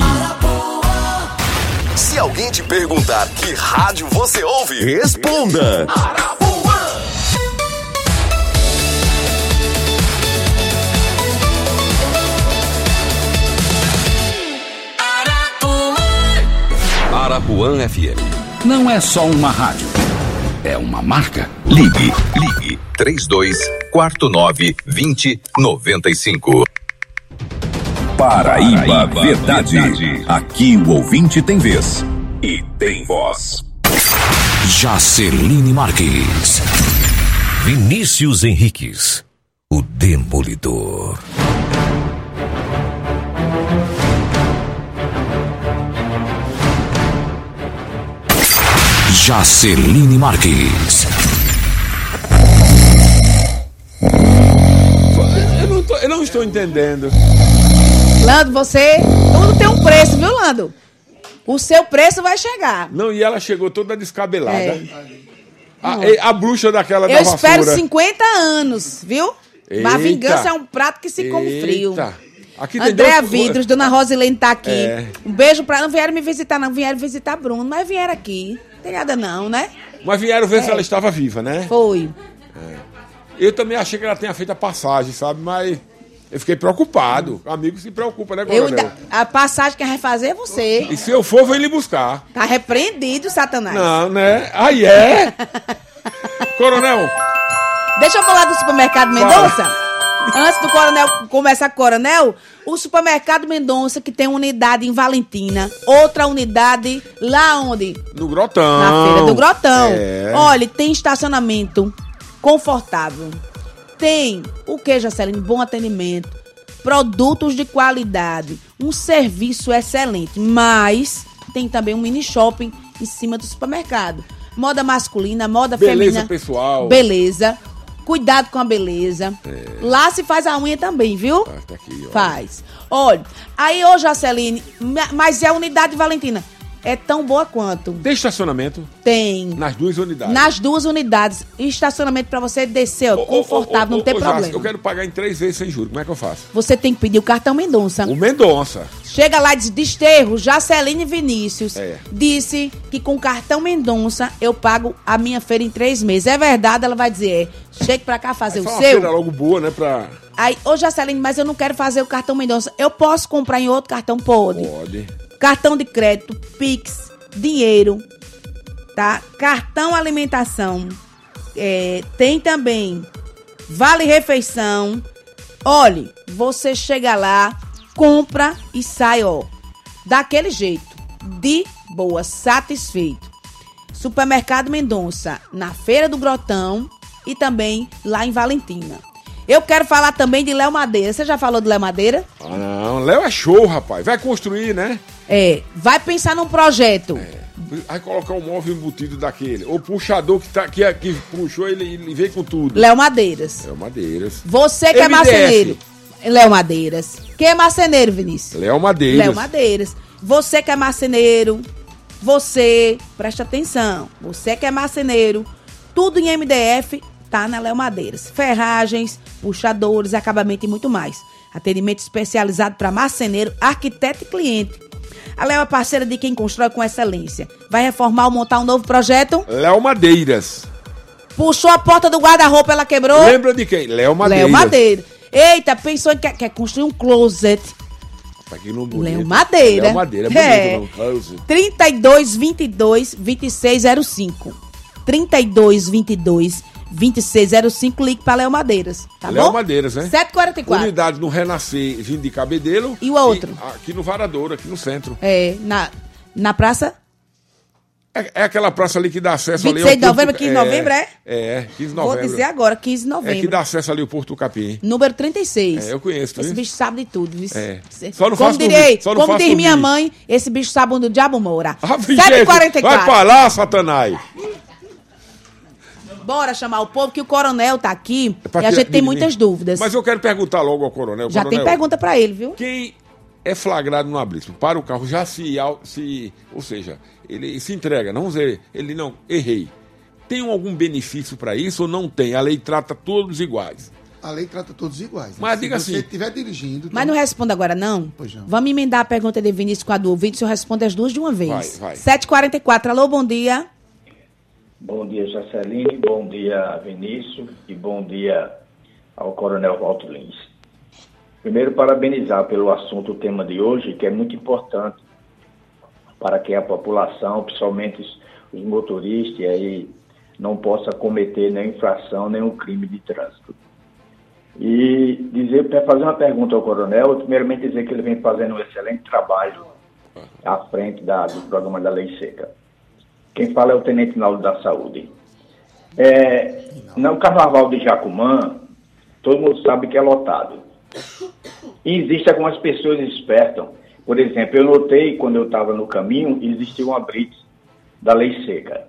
Se alguém te perguntar que rádio você ouve, responda. Arapuã. Arapuã F M. Não é só uma rádio, é uma marca. Ligue, ligue, três dois quatro nove, dois zero nove cinco. Paraíba, Paraíba Verdade. Verdade. Aqui o ouvinte tem vez e tem voz. Jaceline Marques. Vinícius Henriques. O Demolidor. Jaceline Marques. Eu não, tô, eu não estou entendendo. Lando, você... Tudo tem um preço, viu, Lando? O seu preço vai chegar. Não, e ela chegou toda descabelada. É. A, a bruxa daquela Eu da vassoura. espero cinquenta anos, viu? Mas a vingança é um prato que se come frio. Aqui tem Andréa dois... Vidros, Dona Rosilene tá aqui. É. Um beijo pra... Não vieram me visitar, não. Vieram visitar Bruno, mas vieram aqui. Não tem nada não, né? Mas vieram ver É. se ela estava viva, né? Foi. É. Eu também achei que ela tenha feito a passagem, sabe? Mas eu fiquei preocupado. Amigo se preocupa, né, Eu, Coronel? a passagem que vai fazer é você. E se eu for, vou lhe buscar. Tá repreendido, Satanás. Não, né? Aí é. Coronel. Deixa eu falar do supermercado Mendonça. Antes do coronel começar com o coronel, o supermercado Mendonça, que tem unidade em Valentina, outra unidade lá onde? No Grotão. Na Feira do Grotão. É. Olha, tem estacionamento confortável. Tem o que, Jaceline? Bom atendimento, produtos de qualidade, um serviço excelente, mas tem também um mini shopping em cima do supermercado. Moda masculina, moda Beleza feminina. pessoal. Beleza. Cuidado com a beleza. É. Lá se faz a unha também, viu? Ah, tá aqui, ó. Faz. Olha, aí, ô Jaceline, ma- mas é a unidade Valentina. É tão boa quanto? Tem estacionamento? Tem. Nas duas unidades. Nas duas unidades. E estacionamento pra você descer, ó, confortável, não tem Ô, problema. Jace, eu quero pagar em três vezes sem juros. Como é que eu faço? Você tem que pedir o cartão Mendonça. O Mendonça. Chega lá e diz, Desterro, Jaceline Vinícius É. disse que com o cartão Mendonça eu pago a minha feira em três meses. É verdade, ela vai dizer, é, chegue pra cá fazer Aí o faz uma seu. feira logo boa, né? Pra... Aí, ô Jaceline, mas eu não quero fazer o cartão Mendonça. Eu posso comprar em outro cartão? Pode. Pode. Cartão de crédito, Pix, dinheiro, tá? Cartão alimentação. É, tem também vale refeição. Olhe, você chega lá, compra e sai, ó, daquele jeito, de boa, satisfeito. Supermercado Mendonça, na Feira do Grotão e também lá em Valentina. Eu quero falar também de Léo Madeira. Você já falou de Léo Madeira? Ah, não. Léo é show, rapaz. Vai construir, né? É. Vai pensar num projeto. Vai colocar um móvel embutido daquele. O puxador que, tá, que, que puxou, ele, ele veio com tudo. Léo Madeiras. Léo Madeiras. Você que é M D F. marceneiro. Léo Madeiras. Quem é marceneiro, Vinícius? Léo Madeiras. Léo Madeiras. Você que é marceneiro. Você, presta atenção. Você que é marceneiro. Tudo em M D F tá na Léo Madeiras. Ferragens, puxadores, acabamento e muito mais. Atendimento especializado para marceneiro, arquiteto e cliente. A Léo é parceira de quem constrói com excelência. Vai reformar ou montar um novo projeto? Léo Madeiras. Puxou a porta do guarda-roupa, ela quebrou? Lembra de quem? Léo Madeiras. Léo Madeira. Eita, pensou em que quer construir um closet. Pra quem não bonito. Léo Madeira. Léo Madeira, é É. bonito, não. Close. trinta e dois, vinte e dois, vinte e seis zero cinco. trinta e dois, vinte e dois, vinte e seis zero cinco, ligue para Léo Madeiras. Tá Léo bom? Madeiras, né? sete quarenta e quatro. Unidade no Renascer, vindo de Cabedelo. E o outro? E aqui no Varadouro, aqui no centro. É, na, na praça É, é aquela praça ali que dá acesso vinte e ali seis ao de novembro, Porto- quinze de novembro, é? É, quinze de Vou novembro. dizer agora, quinze de novembro. É que dá acesso ali ao Porto do Capim. Número trinta e seis. É, eu conheço, tu Esse viu? bicho sabe de tudo, viu? É. Cê- Só não como faço direi, dormir, só não como faço diz minha dormir. mãe, esse bicho sabe onde o diabo mora. Ah, sete e quarenta e vai quatro. pra lá, Satanás. Bora chamar o povo, que o coronel tá aqui Pra e a tirar- gente tem de- muitas dúvidas. Mas eu quero perguntar logo ao coronel. Já coronel, tem pergunta pra ele, viu? Quem é flagrado no abismo, para o carro, já se, au- se... Ou seja, ele se entrega, não dizer, ele não, errei. Tem algum benefício para isso ou não tem? A lei trata todos iguais. A lei trata todos iguais. né? Mas Se diga você assim- estiver dirigindo... Mas não responda agora, não? Pois não. Vamos emendar a pergunta de Vinícius com a do ouvinte, se eu respondo as duas de uma vez. Vai, vai. sete e quarenta e quatro. Alô, bom dia. Bom dia, Jaceline, bom dia, Vinícius, e bom dia ao Coronel Walter Lins. Primeiro, parabenizar pelo assunto, o tema de hoje, que é muito importante para que a população, principalmente os, os motoristas, aí, não possa cometer nenhuma infração, nenhum crime de trânsito. E dizer, para fazer uma pergunta ao Coronel, primeiramente dizer que ele vem fazendo um excelente trabalho à frente da, do programa da Lei Seca. Quem fala é o Tenente Naldo da Saúde. É, no Carnaval de Jacumã, todo mundo sabe que é lotado. E existem algumas pessoas espertas. Por exemplo, eu notei, quando eu estava no caminho, existia uma blitz da Lei Seca.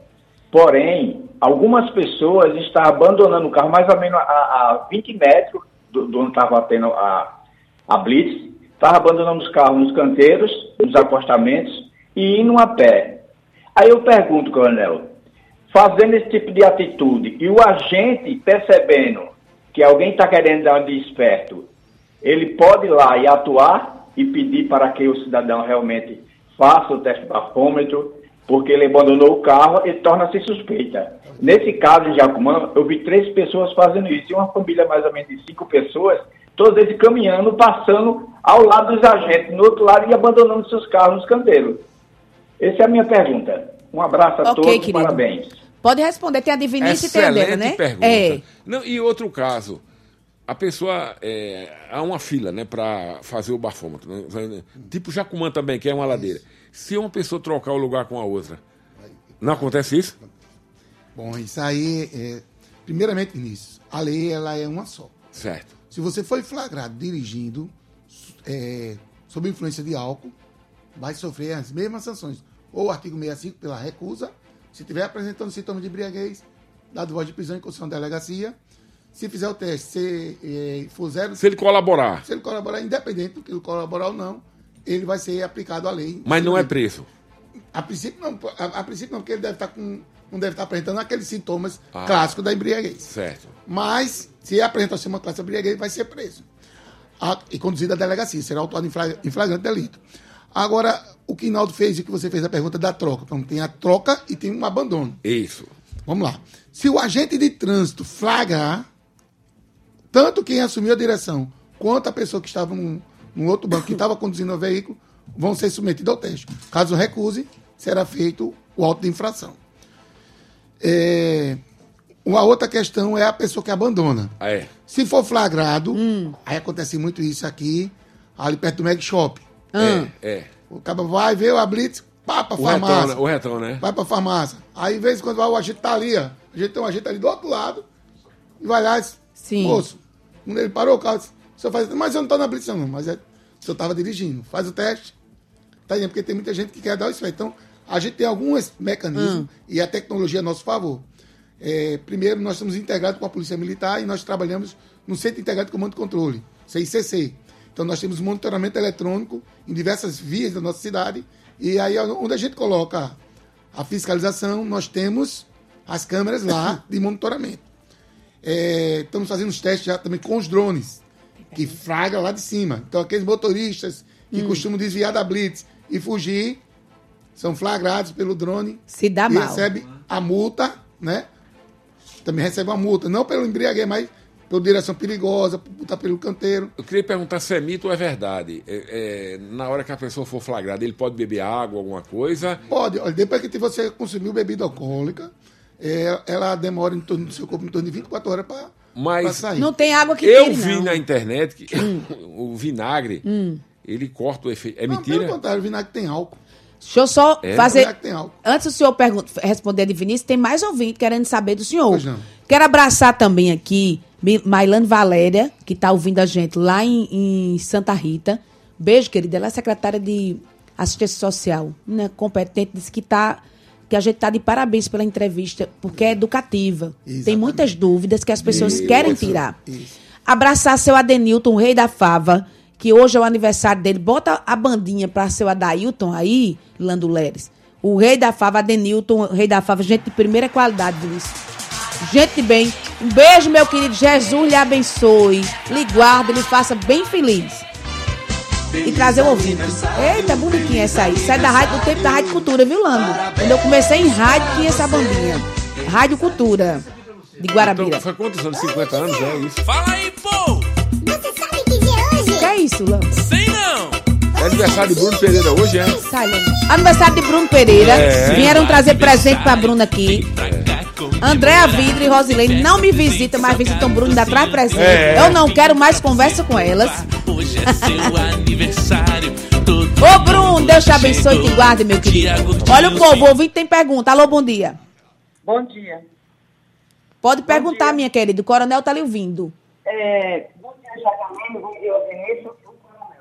Porém, algumas pessoas estão abandonando o carro mais ou menos a, a vinte metros do, do onde estava tendo a, a blitz, estavam abandonando os carros nos canteiros, nos acostamentos e indo a pé. Aí eu pergunto, coronel, fazendo esse tipo de atitude e o agente percebendo que alguém está querendo dar de esperto, ele pode ir lá e atuar e pedir para que o cidadão realmente faça o teste bafômetro, porque ele abandonou o carro e torna-se suspeita. Nesse caso, em Jacumã, eu vi três pessoas fazendo isso, e uma família mais ou menos de cinco pessoas, todos eles caminhando, passando ao lado dos agentes, no outro lado, e abandonando seus carros nos canteiros. Essa é a minha pergunta. Um abraço a Ok, todos, querido. parabéns. Pode responder, tem a Divinice e tem a Excelente dela, né? pergunta. É. Não, e outro caso, a pessoa, é, há uma fila, né, para fazer o bafômetro, né? Tipo Jacumã também, que é uma ladeira. Se uma pessoa trocar o lugar com a outra, não acontece isso? Bom, isso aí, é, primeiramente, Vinícius, a lei ela é uma só. Certo. Se você foi flagrado dirigindo é, sob influência de álcool, vai sofrer as mesmas sanções. Ou o artigo sessenta e cinco pela recusa, se estiver apresentando sintomas de embriaguez, dado voz de prisão em condição de delegacia. Se fizer o teste, se é, for zero... Se ele colaborar. Se ele colaborar, independente do que ele colaborar ou não, ele vai ser aplicado à lei. Mas não é preso. A princípio não, a, a princípio não, porque ele deve estar com, não deve estar apresentando aqueles sintomas Ah. clássicos da embriaguez. Certo. Mas, se apresentar o sintoma clássico da embriaguez, vai ser preso. A, e conduzido à delegacia, será autuado em flagrante, em flagrante delito. Agora, o que Naldo fez e que você fez a pergunta da troca. Então, tem a troca e tem um abandono. Isso. Vamos lá. Se o agente de trânsito flagrar, tanto quem assumiu a direção quanto a pessoa que estava num, num outro banco que estava conduzindo o veículo vão ser submetidos ao teste. Caso recuse, será feito o auto de infração. É, uma outra questão é a pessoa que abandona. Ah, é. Se for flagrado, aí acontece muito isso aqui, ali perto do Mag Shop. É, é. O cara vai ver a blitz, pá pra O farmácia. retão, né? O retão, né? Vai pra farmácia. Aí, de vez em quando, vai, o agente tá ali, ó. A gente tem um agente ali do outro lado. E vai lá e diz, Sim. moço, quando ele parou o carro, disse, o senhor faz, mas eu não tô na blitz não, mas é, o senhor tava dirigindo. Faz o teste. Tá indo, porque tem muita gente que quer dar o espécie. Então, a gente tem alguns mecanismos Hum. e a tecnologia é a nosso favor. É, primeiro, nós estamos integrados com a Polícia Militar e nós trabalhamos no Centro Integrado de Comando e Controle, C I C C. Então, nós temos monitoramento eletrônico em diversas vias da nossa cidade. E aí, onde a gente coloca a fiscalização, nós temos as câmeras lá de monitoramento. É, estamos fazendo os testes já também com os drones, que flagram lá de cima. Então, aqueles motoristas que Hum. costumam desviar da blitz e fugir, são flagrados pelo drone. Se dá e mal. recebe a multa, né? Também recebe uma multa, não pelo embriaguez, mas por direção perigosa, por botar pelo canteiro. Eu queria perguntar se é mito ou é verdade. É, é, na hora que a pessoa for flagrada, ele pode beber água, alguma coisa? Pode, olha, depois que você consumiu bebida alcoólica, é, ela demora em torno do seu corpo em torno de vinte e quatro horas para Mas sair. Não tem água que eu tire, vi não. na internet que o vinagre, Hum. ele corta o efeito. É Não, mentira? pelo contrário, o vinagre tem álcool. Deixa eu só É? fazer. Vinagre tem álcool. Antes do senhor pergun- responder de Vinícius, tem mais ouvinte querendo saber do senhor. Pois não. Quero abraçar também aqui Mi- Mailane Valéria, que está ouvindo a gente lá em, em Santa Rita. Beijo, querida. Ela é secretária de Assistência Social, né, competente, disse que, tá, que a gente está de parabéns pela entrevista, porque é educativa. Exatamente. Tem muitas dúvidas que as pessoas Isso. querem tirar. Isso. Abraçar seu Adenilton, o rei da fava, que hoje é o aniversário dele. Bota a bandinha para seu Adailton aí, Lando Leres. O rei da fava, Adenilton, o rei da fava, gente de primeira qualidade, Vinícius. Gente de bem. Um beijo, meu querido. Jesus lhe abençoe, lhe guarde, lhe faça bem feliz. E trazer o ouvinte. Eita, bonitinha essa aí. Sai da rádio, do tempo da Rádio Cultura, viu, Lando? Quando eu comecei em rádio, tinha essa bandinha. Rádio Cultura, de Guarabira. Então, foi quantos anos? cinquenta anos, é isso. Fala aí, pô! Você sabe que dia é hoje? Que é isso, Lando? Sei não! É aniversário de Bruno Pereira hoje, é? Sai, Lando. Aniversário de Bruno Pereira. É. Vieram trazer presente pra Bruno aqui. Andréa Vidro e Rosilene não me visitam, mas visitam Bruno, ainda traz presente. É. Eu não quero mais conversa com elas. Hoje é seu aniversário. Todo Ô, Bruno, Deus te abençoe e te guarde, meu querido. Olha o povo, o ouvinte tem pergunta. Alô, bom dia. Bom dia. Pode perguntar, minha querida. O coronel tá lhe ouvindo. É, bom dia, Jacalene. Bom dia, Vinícius. O coronel.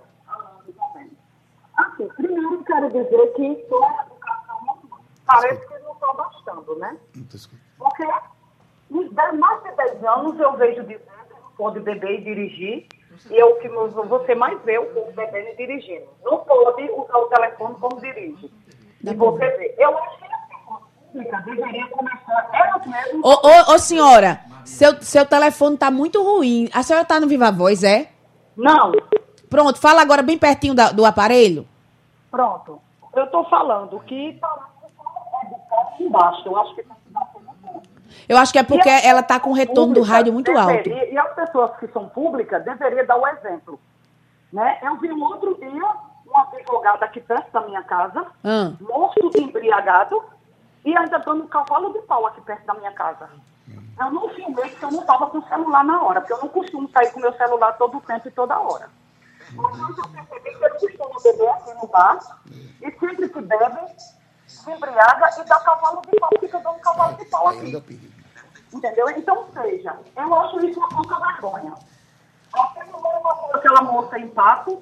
Assim, primeiro eu quero dizer que toda a educação não parece que não está bastando, né? Porque nos dez, mais de dez anos eu vejo dizer que não pode beber e dirigir, e é o que você mais vê, o povo bebendo e dirigindo. Não pode usar o telefone como dirige. E você vê. Eu acho que a pública deveria começar, elas mesmas... Ô, ô, ô, senhora, seu, seu telefone tá muito ruim. A senhora tá no Viva Voz, é? Não. Pronto, fala agora bem pertinho da, do aparelho. Pronto. Eu estou falando que tá embaixo. Eu acho que tá Eu acho que é porque E ela tá com o retorno do rádio muito alto. deveria- E as pessoas que são públicas deveriam dar o exemplo. Né? Eu vi um outro dia uma advogada aqui perto da minha casa, Ah. morto embriagado, e ainda dando um cavalo de pau aqui perto da minha casa. Eu não filmei porque eu não estava com o celular na hora, porque eu não costumo sair com o meu celular todo o tempo e toda hora. Mas eu percebi que eles costumam beber aqui no bar, e sempre que bebem, se embriaga e dá cavalo de pau, fica dando cavalo de pau aqui. Entendeu? Então, seja, eu acho isso uma pouca vergonha. Até primeiro botou aquela moça em pato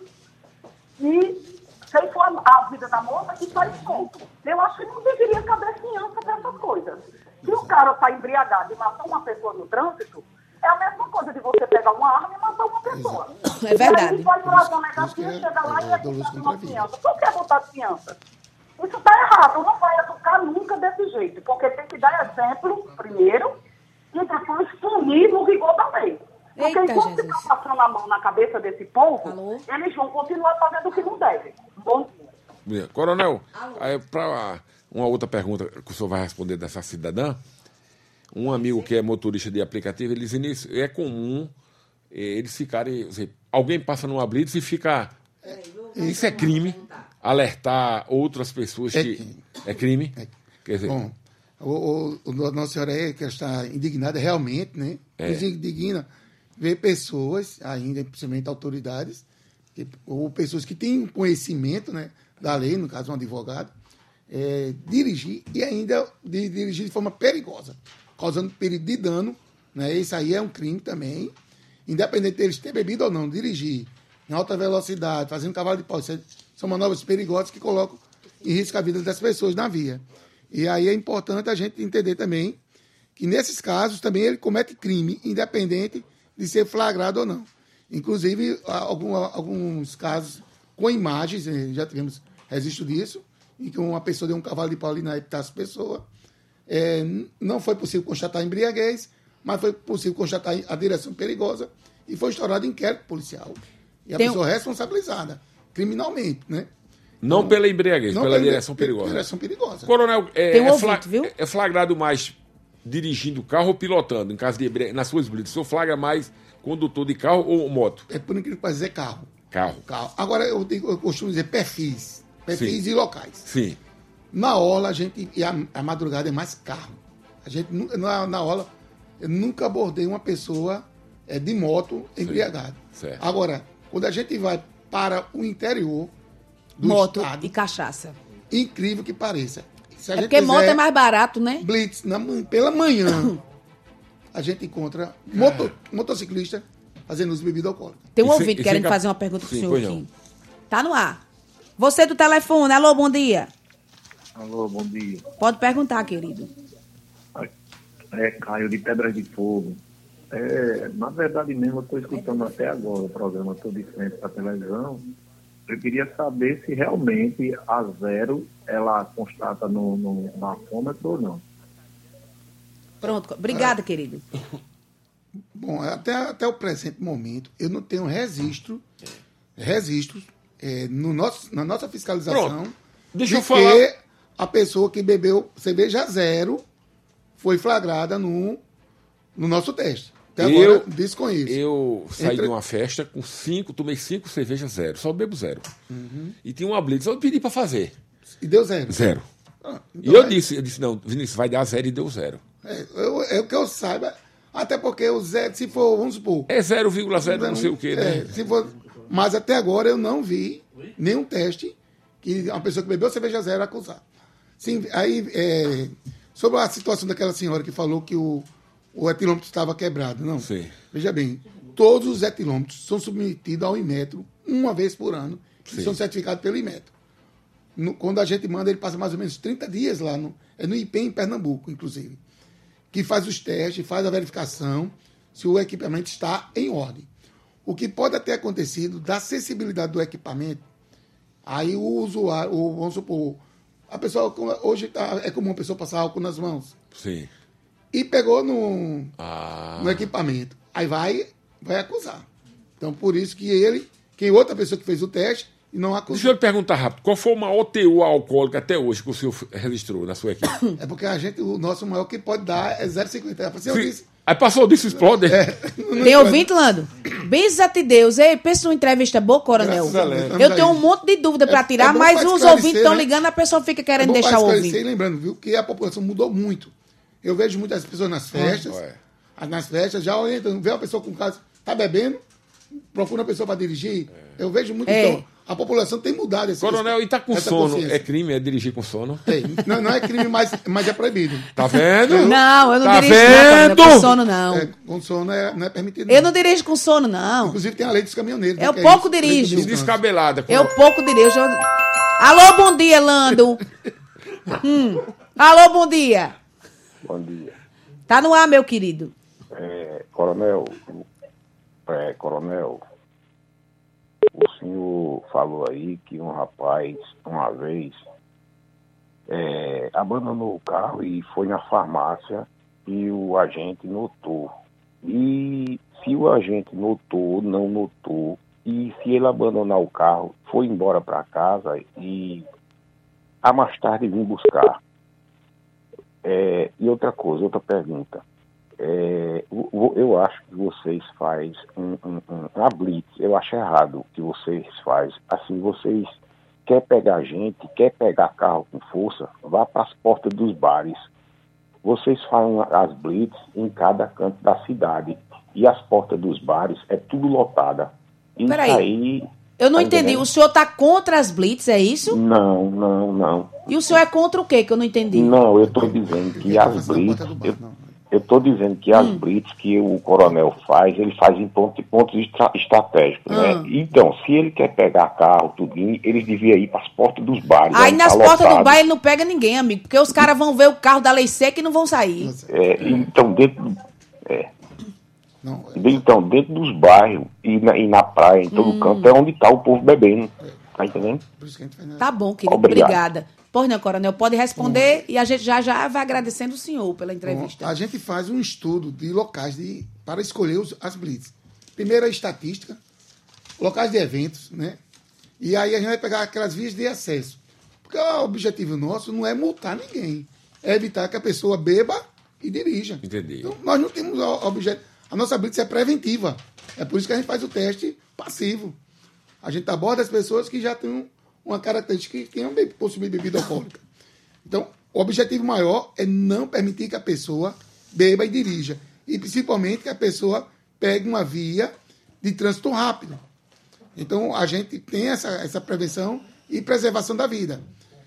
e ceifou a, a vida da moça e saiu solto. Eu acho que não deveria caber fiança dessas coisas. Se o cara está embriagado e matou uma pessoa no trânsito, é a mesma coisa de você pegar uma arma e matar uma pessoa. É verdade. E aí vai trazer uma negativa, chega lá e é botar uma fiança. Por que botar fiança? Isso está errado, não vai educar nunca desse jeito, porque tem que dar exemplo primeiro e depois punir no rigor da lei. Porque Eita, enquanto Jesus. ficar passando a mão na cabeça desse povo, eles vão continuar fazendo o que não deve. Bom dia. Bem, Coronel, para uma outra pergunta que o senhor vai responder dessa cidadã, um amigo que é motorista de aplicativo, ele dizem isso, é comum eh, eles ficarem, dizer, alguém passa numa blitz e fica, isso é crime, alertar outras pessoas que é crime, quer dizer, Bom, o, o, o Nossa Senhora é que está indignada realmente, né? É. Nos indigna ver pessoas, ainda, principalmente autoridades, que- ou pessoas que têm um conhecimento, né, da lei, no caso um advogado, é, dirigir e ainda de, dirigir de forma perigosa, causando perigo de dano, né? Isso aí é um crime também, independente deles ter bebido ou não, dirigir em alta velocidade, fazendo cavalo de pau, isso é- são manobras perigosas que colocam em risco a vida das pessoas na via. E aí é importante a gente entender também que nesses casos também ele comete crime, independente de ser flagrado ou não. Inclusive, há algum- alguns casos com imagens, eh, já tivemos registro disso, em que uma pessoa deu um cavalo de pau ali na Epitácio Pessoa. Eh, n- não foi possível constatar embriaguez, mas foi possível constatar a direção perigosa e foi instaurado inquérito policial. E a Tem um- pessoa responsabilizada, criminalmente, né? não pela embriaguez, Não pela pela- direção perigosa. direção perigosa. Coronel, é, Tem um é, ouvinte, fla- é flagrado mais dirigindo carro ou pilotando, em caso de embriaguez, nas suas blitz, o senhor flagra mais condutor de carro ou moto? É por incrível que pareça, é carro. Carro. Carro. Agora, eu, digo- eu costumo dizer perfis. Perfis Sim. e locais. Sim. Na orla, a gente. E a, a madrugada é mais carro. A gente, nu- na, na orla, eu nunca abordei uma pessoa é, de moto embriagada. Certo. Agora, quando a gente vai para o interior do Moto estado, e cachaça. incrível que pareça. Se a É gente porque moto fizer é mais barato, né? Blitz na man- pela manhã, a gente encontra moto, motociclista fazendo uso de bebida alcoólica. Tem um ouvinte querendo fazer uma pergunta pro Sim, senhor pois aqui. Tá no ar. Você do telefone, alô, bom dia. Alô, bom dia. Pode perguntar, querido. É Caio de Pedras de Fogo. É, na verdade mesmo, eu estou escutando até agora o programa, estou de frente para a televisão. Eu queria saber se realmente a zero ela constata no, no, na fômetro ou não. Pronto. Obrigada, querido. Bom, até, até o presente momento, eu não tenho registro, registros é, no nosso, na nossa fiscalização. Pronto. Deixa de eu falar. que a pessoa que bebeu cerveja zero foi flagrada no, no nosso teste. Até eu, agora, desconheço. Eu saí Entre- de uma festa com cinco, tomei cinco cervejas zero, só bebo zero. Uhum. E tinha uma blitz, eu pedi pra fazer. E deu zero. Zero. Ah, E então eu é- disse, eu disse, não, Vinícius, vai dar zero e deu zero. É, eu, é o que eu saiba. Até porque o zero, se for, vamos supor. É zero vírgula zero não sei o quê, né? É, se for, mas até agora eu não vi nenhum teste que uma pessoa que bebeu cerveja zero acusar. Sim, aí, é, sobre a situação daquela senhora que falou que o, o etilômetro estava quebrado. Não. Sim. Veja bem, todos os etilômetros são submetidos ao Inmetro uma vez por ano e Sim. são certificados pelo Inmetro. no, quando a gente manda, ele passa mais ou menos trinta dias lá, no, é no I P E M, em Pernambuco, inclusive, que faz os testes, faz a verificação se o equipamento está em ordem. O que pode ter acontecido da acessibilidade do equipamento, aí o usuário, o, vamos supor, a pessoa, hoje tá, é comum a pessoa passar álcool nas mãos. Sim. E pegou no, ah. no equipamento. Aí vai, vai acusar. Então, por isso que ele, que outra pessoa que fez o teste, e não acusou. Deixa eu lhe perguntar rápido, qual foi o maior T U alcoólico até hoje que o senhor registrou na sua equipe? É porque a gente, o nosso maior que pode dar é zero vírgula cinquenta. Assim, eu disse, aí passou disso, explode. É, tem ouvinte, Lando? Bens a ti Deus. Ei, pensa numa entrevista boa, Coronel. Eu tenho um monte de dúvida para tirar, é, é mas os ouvintes estão né? ligando, a pessoa fica querendo é deixar o ouvinte. E lembrando, viu, que a população mudou muito. Eu vejo muitas pessoas nas festas, ah, nas festas, já orientando, vê uma pessoa com caso, tá bebendo, procura uma pessoa para dirigir. É. Eu vejo muito. É. Então, a população tem mudado. Esse, Coronel, e tá com sono? É crime é dirigir com sono? É, não, não é crime, mas, mas é proibido. Tá vendo? Não, eu não tá dirijo vendo? Não, com sono, não. É, com sono é, não é permitido. Não. Eu não dirijo com sono, não. Inclusive tem a lei dos caminhoneiros. Eu pouco é dirijo. E descabelada. Eu é? pouco dirijo. Eu... Alô, bom dia, Lando. hum. Alô, bom dia. Bom dia. Tá no ar, meu querido. É, coronel, é, coronel, o senhor falou aí que um rapaz, uma vez, é, abandonou o carro e foi na farmácia e o agente notou. E se o agente notou, não notou, e se ele abandonar o carro, foi embora para casa e a mais tarde vir buscar. É, e outra coisa, outra pergunta. É, eu, eu acho que vocês fazem um, um, um, uma blitz, eu acho errado o que vocês fazem. Assim, vocês quer pegar gente, quer pegar carro com força, vá para as portas dos bares. Vocês fazem as blitz em cada canto da cidade. E as portas dos bares é tudo lotada. Isso Peraí. aí... Eu não tá entendi. entendendo? O senhor tá contra as blitz, é isso? Não, não, não. E o senhor é contra o quê que eu não entendi? Não, eu estou dizendo que as blitz... Eu estou dizendo que as hum. blitz que o coronel faz, ele faz em pontos, pontos estra, estratégicos, hum. né? Então, se ele quer pegar carro, tudinho, ele devia ir para as portas dos bares. Aí nas tá portas lotado. do bar ele não pega ninguém, amigo, porque os caras vão ver o carro da lei seca e não vão sair. É, então, dentro... É, Não, é... Então, dentro dos bairros e na, e na praia, em todo hum. canto, é onde está o povo bebendo. Tá entendendo? Tá bom, querido. Obrigado. Obrigada. Pois não, Coronel, pode responder bom. E a gente já, já vai agradecendo o senhor pela entrevista. Bom, a gente faz um estudo de locais de, para escolher os, as blitz. Primeiro a estatística, locais de eventos, né? E aí a gente vai pegar aquelas vias de acesso. Porque o objetivo nosso não é multar ninguém, é evitar que a pessoa beba e dirija. Entendi. Então, nós não temos objetivo. A nossa blitz é preventiva. É por isso que a gente faz o teste passivo. A gente aborda as pessoas que já têm uma característica que tenham consumido bebida alcoólica. Então, o objetivo maior é não permitir que a pessoa beba e dirija. E, principalmente, que a pessoa pegue uma via de trânsito rápido. Então, a gente tem essa, essa prevenção e preservação da vida.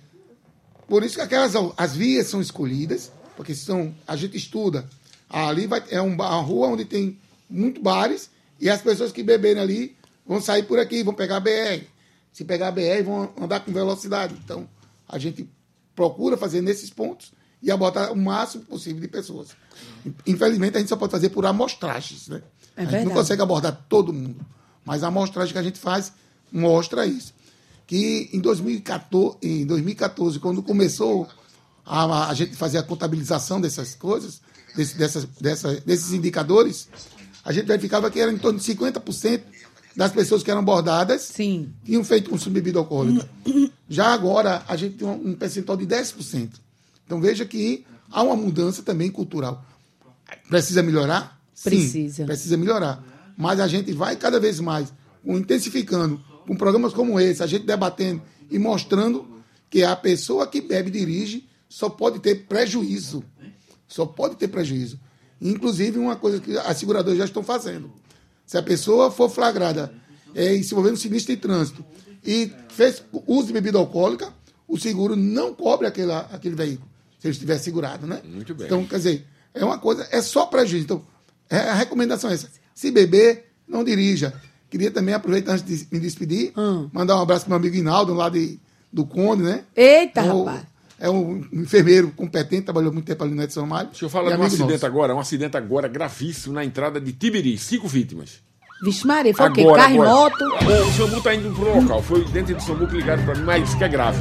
Por isso que aquelas, as vias são escolhidas, porque são, a gente estuda. Ali vai, é uma rua onde tem muitos bares e as pessoas que beberem ali vão sair por aqui, vão pegar a B R. Se pegar a B R, vão andar com velocidade. Então, a gente procura fazer nesses pontos e abortar o máximo possível de pessoas. Infelizmente, a gente só pode fazer por amostragens, né? É a gente verdade. não consegue abordar todo mundo. Mas a amostragem que a gente faz mostra isso. Que em dois mil e quatorze, em dois mil e quatorze quando começou a, a gente fazer a contabilização dessas coisas, desse, dessas, dessas, desses indicadores, a gente verificava que era em torno de cinquenta por cento das pessoas que eram abordadas Sim. tinham feito consumo de bebida alcoólica. Já agora, a gente tem um percentual de dez por cento. Então, veja que há uma mudança também cultural. Precisa melhorar? Sim, precisa. Precisa melhorar. Mas a gente vai cada vez mais intensificando, com programas como esse, a gente debatendo e mostrando que a pessoa que bebe e dirige só pode ter prejuízo. Só pode ter prejuízo. Inclusive, uma coisa que as seguradoras já estão fazendo. Se a pessoa for flagrada é, e se envolver no sinistro de trânsito e fez uso de bebida alcoólica, o seguro não cobre aquele, aquele veículo, se ele estiver segurado, né? Muito bem. Então, quer dizer, é uma coisa, é só prejuízo. Então, é, a recomendação é essa. Se beber, não dirija. Queria também, aproveitar antes de me despedir, hum. mandar um abraço para o meu amigo Inaldo, lá de, do Conde, né? Eita, é o, rapaz. É um enfermeiro competente, trabalhou muito tempo ali no Edson Malho. Deixa eu falar de um acidente nosso. agora, um acidente agora gravíssimo na entrada de Tibiri, cinco vítimas. Vixe Maria, foi agora, o quê? Carro e agora. moto? O SAMU tá indo pro local, foi dentro do SAMU que ligaram pra mim, mas que é grave.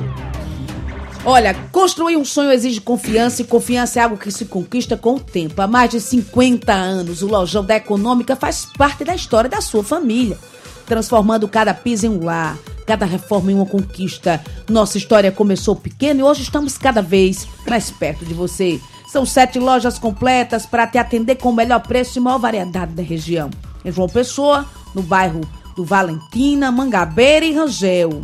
Olha, construir um sonho exige confiança e confiança é algo que se conquista com o tempo. Há mais de cinquenta anos, o Lojão da Econômica faz parte da história da sua família, transformando cada piso em um lar, cada reforma em uma conquista. Nossa história começou pequena e hoje estamos cada vez mais perto de você. São sete lojas completas para te atender com o melhor preço e maior variedade da região. Em João Pessoa, no bairro do Valentina, Mangabeira e Rangel.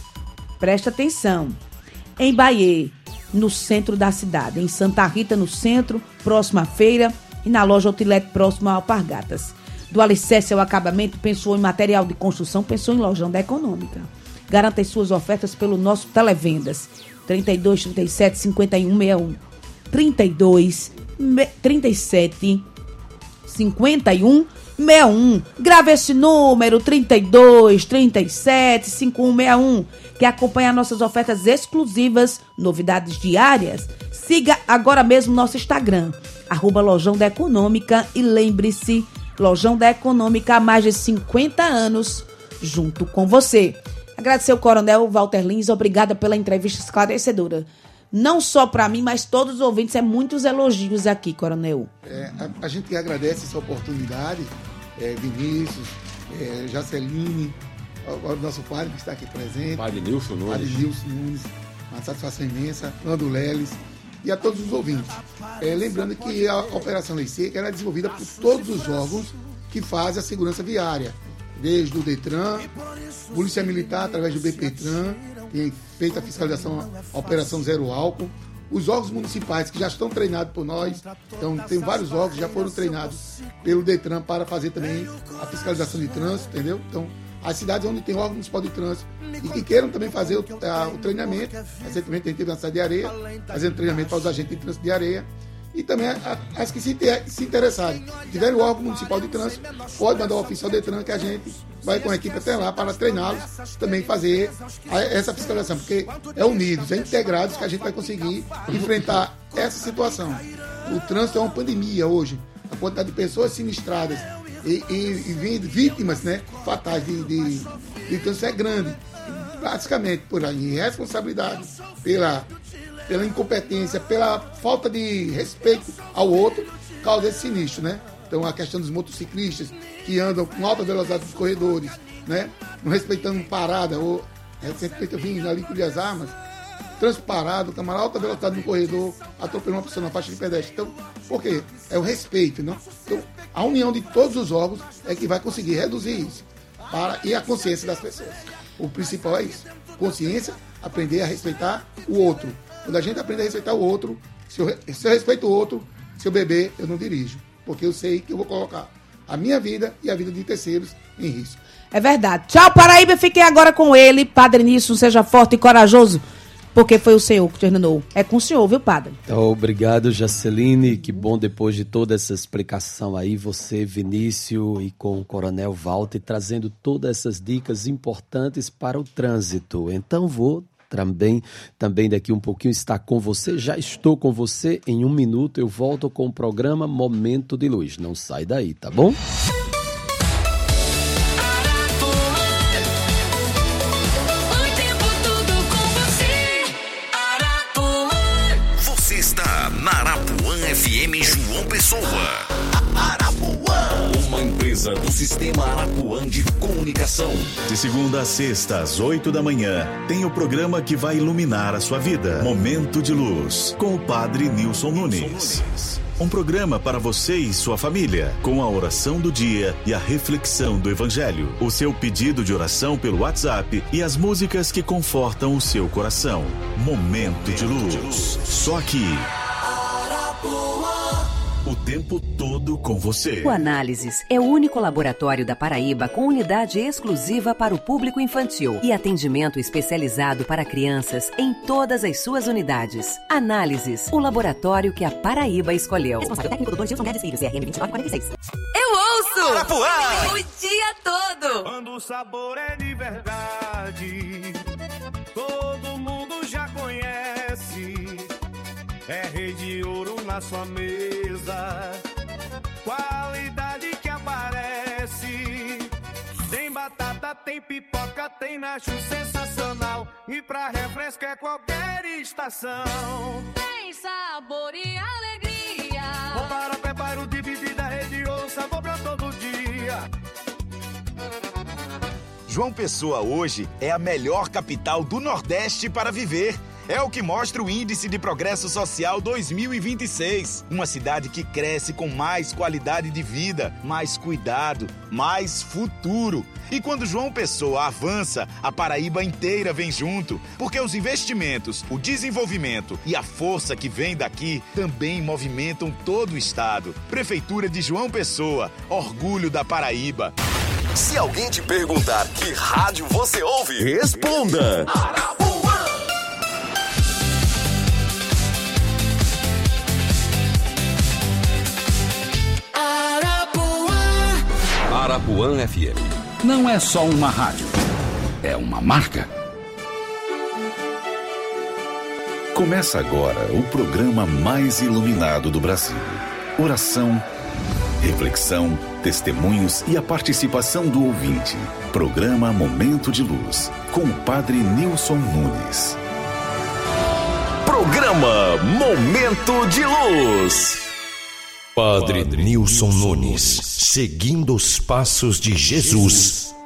Presta atenção. Em Bahia, no centro da cidade. Em Santa Rita, no centro, próximo à feira. E na loja Outlet, próximo a Alpargatas. Do alicerce ao acabamento, pensou em material de construção, pensou em Lojão da Econômica. Garanta as suas ofertas pelo nosso Televendas. trinta e dois, trinta e sete, cinquenta e um, sessenta e um. trinta e dois, trinta e sete, cinquenta e um, sessenta e um. Grave esse número, trinta e dois, trinta e sete, cinquenta e um, sessenta e um, que acompanha nossas ofertas exclusivas, novidades diárias. Siga agora mesmo nosso Instagram, arroba Lojão da Econômica, e lembre-se, Lojão da Econômica há mais de cinquenta anos, junto com você. Agradecer ao Coronel Walter Lins, obrigada pela entrevista esclarecedora. Não só para mim, mas todos os ouvintes, é muitos elogios aqui, Coronel. É, a, a gente agradece essa oportunidade, é, Vinícius, é, Jaceline, o, o nosso padre que está aqui presente. Padre Nilson Nunes. Padre Nilson Nunes, uma satisfação imensa, Nando Leles, e a todos os ouvintes. É, lembrando que a Operação Lei Seca era desenvolvida por todos os órgãos que fazem a segurança viária, desde o Detran, Polícia Militar, através do BPTran, tem feito a fiscalização, a Operação Zero Álcool, os órgãos municipais que já estão treinados por nós, então tem vários órgãos que já foram treinados pelo Detran para fazer também a fiscalização de trânsito, entendeu? Então, as cidades onde tem órgão municipal de trânsito e que queiram também fazer o, a, o treinamento, recentemente a gente teve na cidade de Areia, fazendo treinamento para os agentes de trânsito de Areia, e também a, as que se, ter, se interessarem, tiverem o órgão municipal de trânsito, pode mandar o oficial Detran que a gente vai com a equipe até lá para treiná-los, também fazer a, essa fiscalização, porque é unidos, é integrados que a gente vai conseguir enfrentar essa situação. O trânsito é uma pandemia hoje, a quantidade de pessoas sinistradas e, e, e vítimas, né, fatais de, de, de trânsito é grande, praticamente por aí, irresponsabilidade, pela pela incompetência, pela falta de respeito ao outro, causa esse sinistro, né? Então a questão dos motociclistas que andam com alta velocidade nos corredores, né? Não respeitando parada, ou recentemente eu vim ali com as armas, trânsito parado, camarada alta velocidade no corredor, atropelando uma pessoa na faixa de pedestre. Então, por quê? É o respeito, não? Então, a união de todos os órgãos é que vai conseguir reduzir isso, para, e a consciência das pessoas. O principal é isso, consciência, aprender a respeitar o outro. Quando a gente aprende a respeitar o outro, se eu, se eu respeito o outro, se eu beber, eu não dirijo. Porque eu sei que eu vou colocar a minha vida e a vida de terceiros em risco. É verdade. Tchau, Paraíba. Fiquem agora com ele. Padre Nilson, seja forte e corajoso, porque foi o Senhor que te ordenou. É com o Senhor, viu, Padre? Obrigado, Jaceline. Que bom, depois de toda essa explicação aí, você, Vinícius, e com o Coronel Walter, trazendo todas essas dicas importantes para o trânsito. Então, vou Também, também daqui um pouquinho estar com você. Já estou com você. Em um minuto eu volto com o programa Momento de Luz. Não sai daí, tá bom? Você está na Arapuã F M João Pessoa. Uma empresa do Sistema Arapuã de Comunicação. De segunda a sexta, às oito da manhã, tem o programa que vai iluminar a sua vida. Momento de Luz, com o Padre Nilson Nunes. Um programa para você e sua família, com a oração do dia e a reflexão do Evangelho. O seu pedido de oração pelo WhatsApp e as músicas que confortam o seu coração. Momento de Luz. Só aqui. O tempo todo com você. O Análises é o único laboratório da Paraíba com unidade exclusiva para o público infantil e atendimento especializado para crianças em todas as suas unidades. Análises, o laboratório que a Paraíba escolheu. Responsável técnico doutor Gilson Guedes Filho, C R M vinte e nove quarenta e seis. Eu ouço! Arapuã! O dia todo! Quando o sabor é de verdade, todo mundo é rei de ouro na sua mesa. Qualidade que aparece. Tem batata, tem pipoca, tem nacho sensacional. E pra refresco é qualquer estação. Tem sabor e alegria. Bom para preparo, dividida, rede ou sabor pra todo dia. João Pessoa hoje é a melhor capital do Nordeste para viver. É o que mostra o Índice de Progresso Social dois mil e vinte e seis. Uma cidade que cresce com mais qualidade de vida, mais cuidado, mais futuro. E quando João Pessoa avança, a Paraíba inteira vem junto. Porque os investimentos, o desenvolvimento e a força que vem daqui também movimentam todo o estado. Prefeitura de João Pessoa, orgulho da Paraíba. Se alguém te perguntar que rádio você ouve, responda. Arapuã F M. Não é só uma rádio, é uma marca. Começa agora o programa mais iluminado do Brasil. Oração, reflexão, testemunhos e a participação do ouvinte. Programa Momento de Luz, com o Padre Nilson Nunes. Programa Momento de Luz. Padre Nilson Nunes, seguindo os passos de Jesus.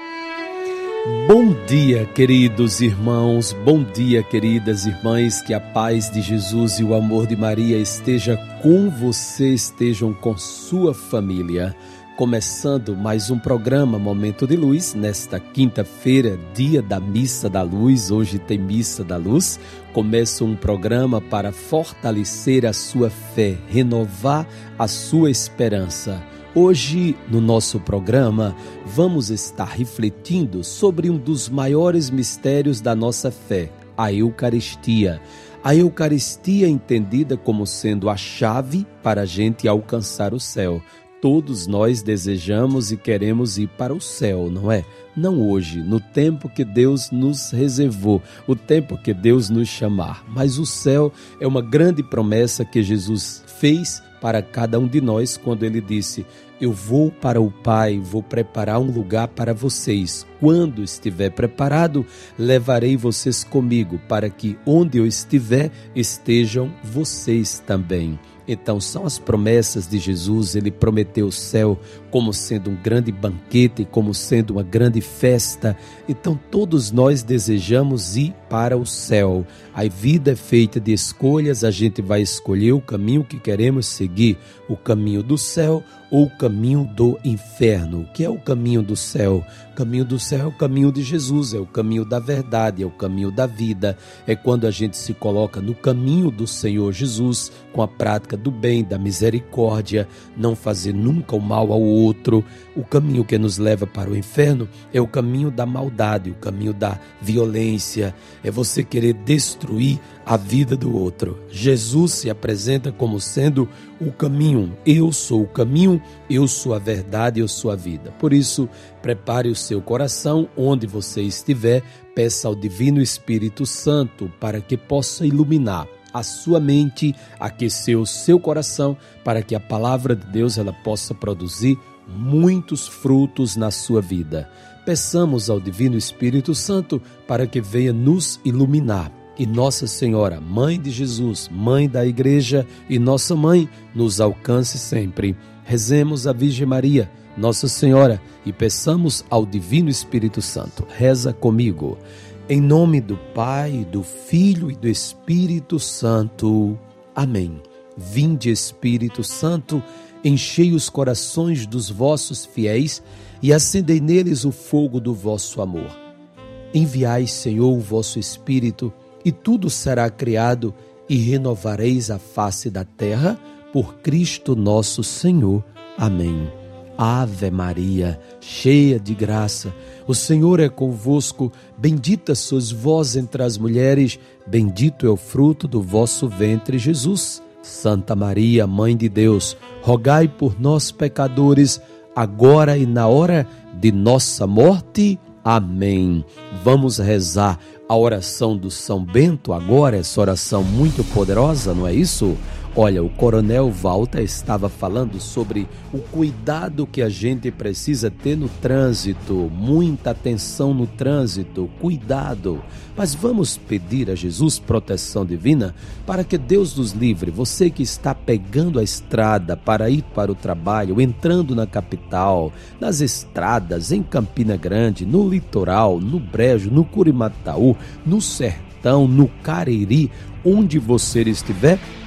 Bom dia, queridos irmãos, bom dia, queridas irmãs, que a paz de Jesus e o amor de Maria esteja com você, estejam com sua família. Começando mais um programa Momento de Luz, nesta quinta-feira, dia da Missa da Luz, hoje tem Missa da Luz. Começa um programa para fortalecer a sua fé, renovar a sua esperança. Hoje, no nosso programa, vamos estar refletindo sobre um dos maiores mistérios da nossa fé, a Eucaristia. A Eucaristia entendida como sendo a chave para a gente alcançar o céu. Todos nós desejamos e queremos ir para o céu, não é? Não hoje, no tempo que Deus nos reservou, o tempo que Deus nos chamar. Mas o céu é uma grande promessa que Jesus fez para cada um de nós quando ele disse: eu vou para o Pai, vou preparar um lugar para vocês. Quando estiver preparado, levarei vocês comigo, para que onde eu estiver, estejam vocês também. Então são as promessas de Jesus. Ele prometeu o céu como sendo um grande banquete, como sendo uma grande festa. Então todos nós desejamos ir para o céu. A vida é feita de escolhas, a gente vai escolher o caminho que queremos seguir, o caminho do céu ou o caminho do inferno. O que é o caminho do céu? O caminho do céu é o caminho de Jesus, é o caminho da verdade, é o caminho da vida. É quando a gente se coloca no caminho do Senhor Jesus, com a prática do bem, da misericórdia, não fazer nunca o mal ao outro. O caminho que nos leva para o inferno é o caminho da maldade, o caminho da violência, é você querer destruir a vida do outro. Jesus se apresenta como sendo o caminho. Eu sou o caminho, eu sou a verdade, eu sou a vida. Por isso, prepare o seu coração, onde você estiver, peça ao Divino Espírito Santo para que possa iluminar a sua mente, aquecer o seu coração, para que a palavra de Deus ela possa produzir muitos frutos na sua vida. Peçamos ao Divino Espírito Santo para que venha nos iluminar. E Nossa Senhora, Mãe de Jesus, Mãe da Igreja e Nossa Mãe, nos alcance sempre. Rezemos a Virgem Maria, Nossa Senhora, e peçamos ao Divino Espírito Santo. Reza comigo. Em nome do Pai, do Filho e do Espírito Santo. Amém. Vinde, Espírito Santo, enchei os corações dos vossos fiéis e acendei neles o fogo do vosso amor. Enviai, Senhor, o vosso Espírito, e tudo será criado, e renovareis a face da terra, por Cristo nosso Senhor. Amém. Ave Maria, cheia de graça, o Senhor é convosco, bendita sois vós entre as mulheres, bendito é o fruto do vosso ventre, Jesus. Santa Maria, Mãe de Deus, rogai por nós, pecadores, agora e na hora de nossa morte. Amém. Vamos rezar a oração do São Bento agora, essa oração muito poderosa, não é isso? Olha, o Coronel Walter estava falando sobre o cuidado que a gente precisa ter no trânsito, muita atenção no trânsito, cuidado. Mas vamos pedir a Jesus proteção divina para que Deus nos livre. Você que está pegando a estrada para ir para o trabalho, entrando na capital, nas estradas, em Campina Grande, no litoral, no Brejo, no Curimataú, no Sertão, no Cariri, onde você estiver,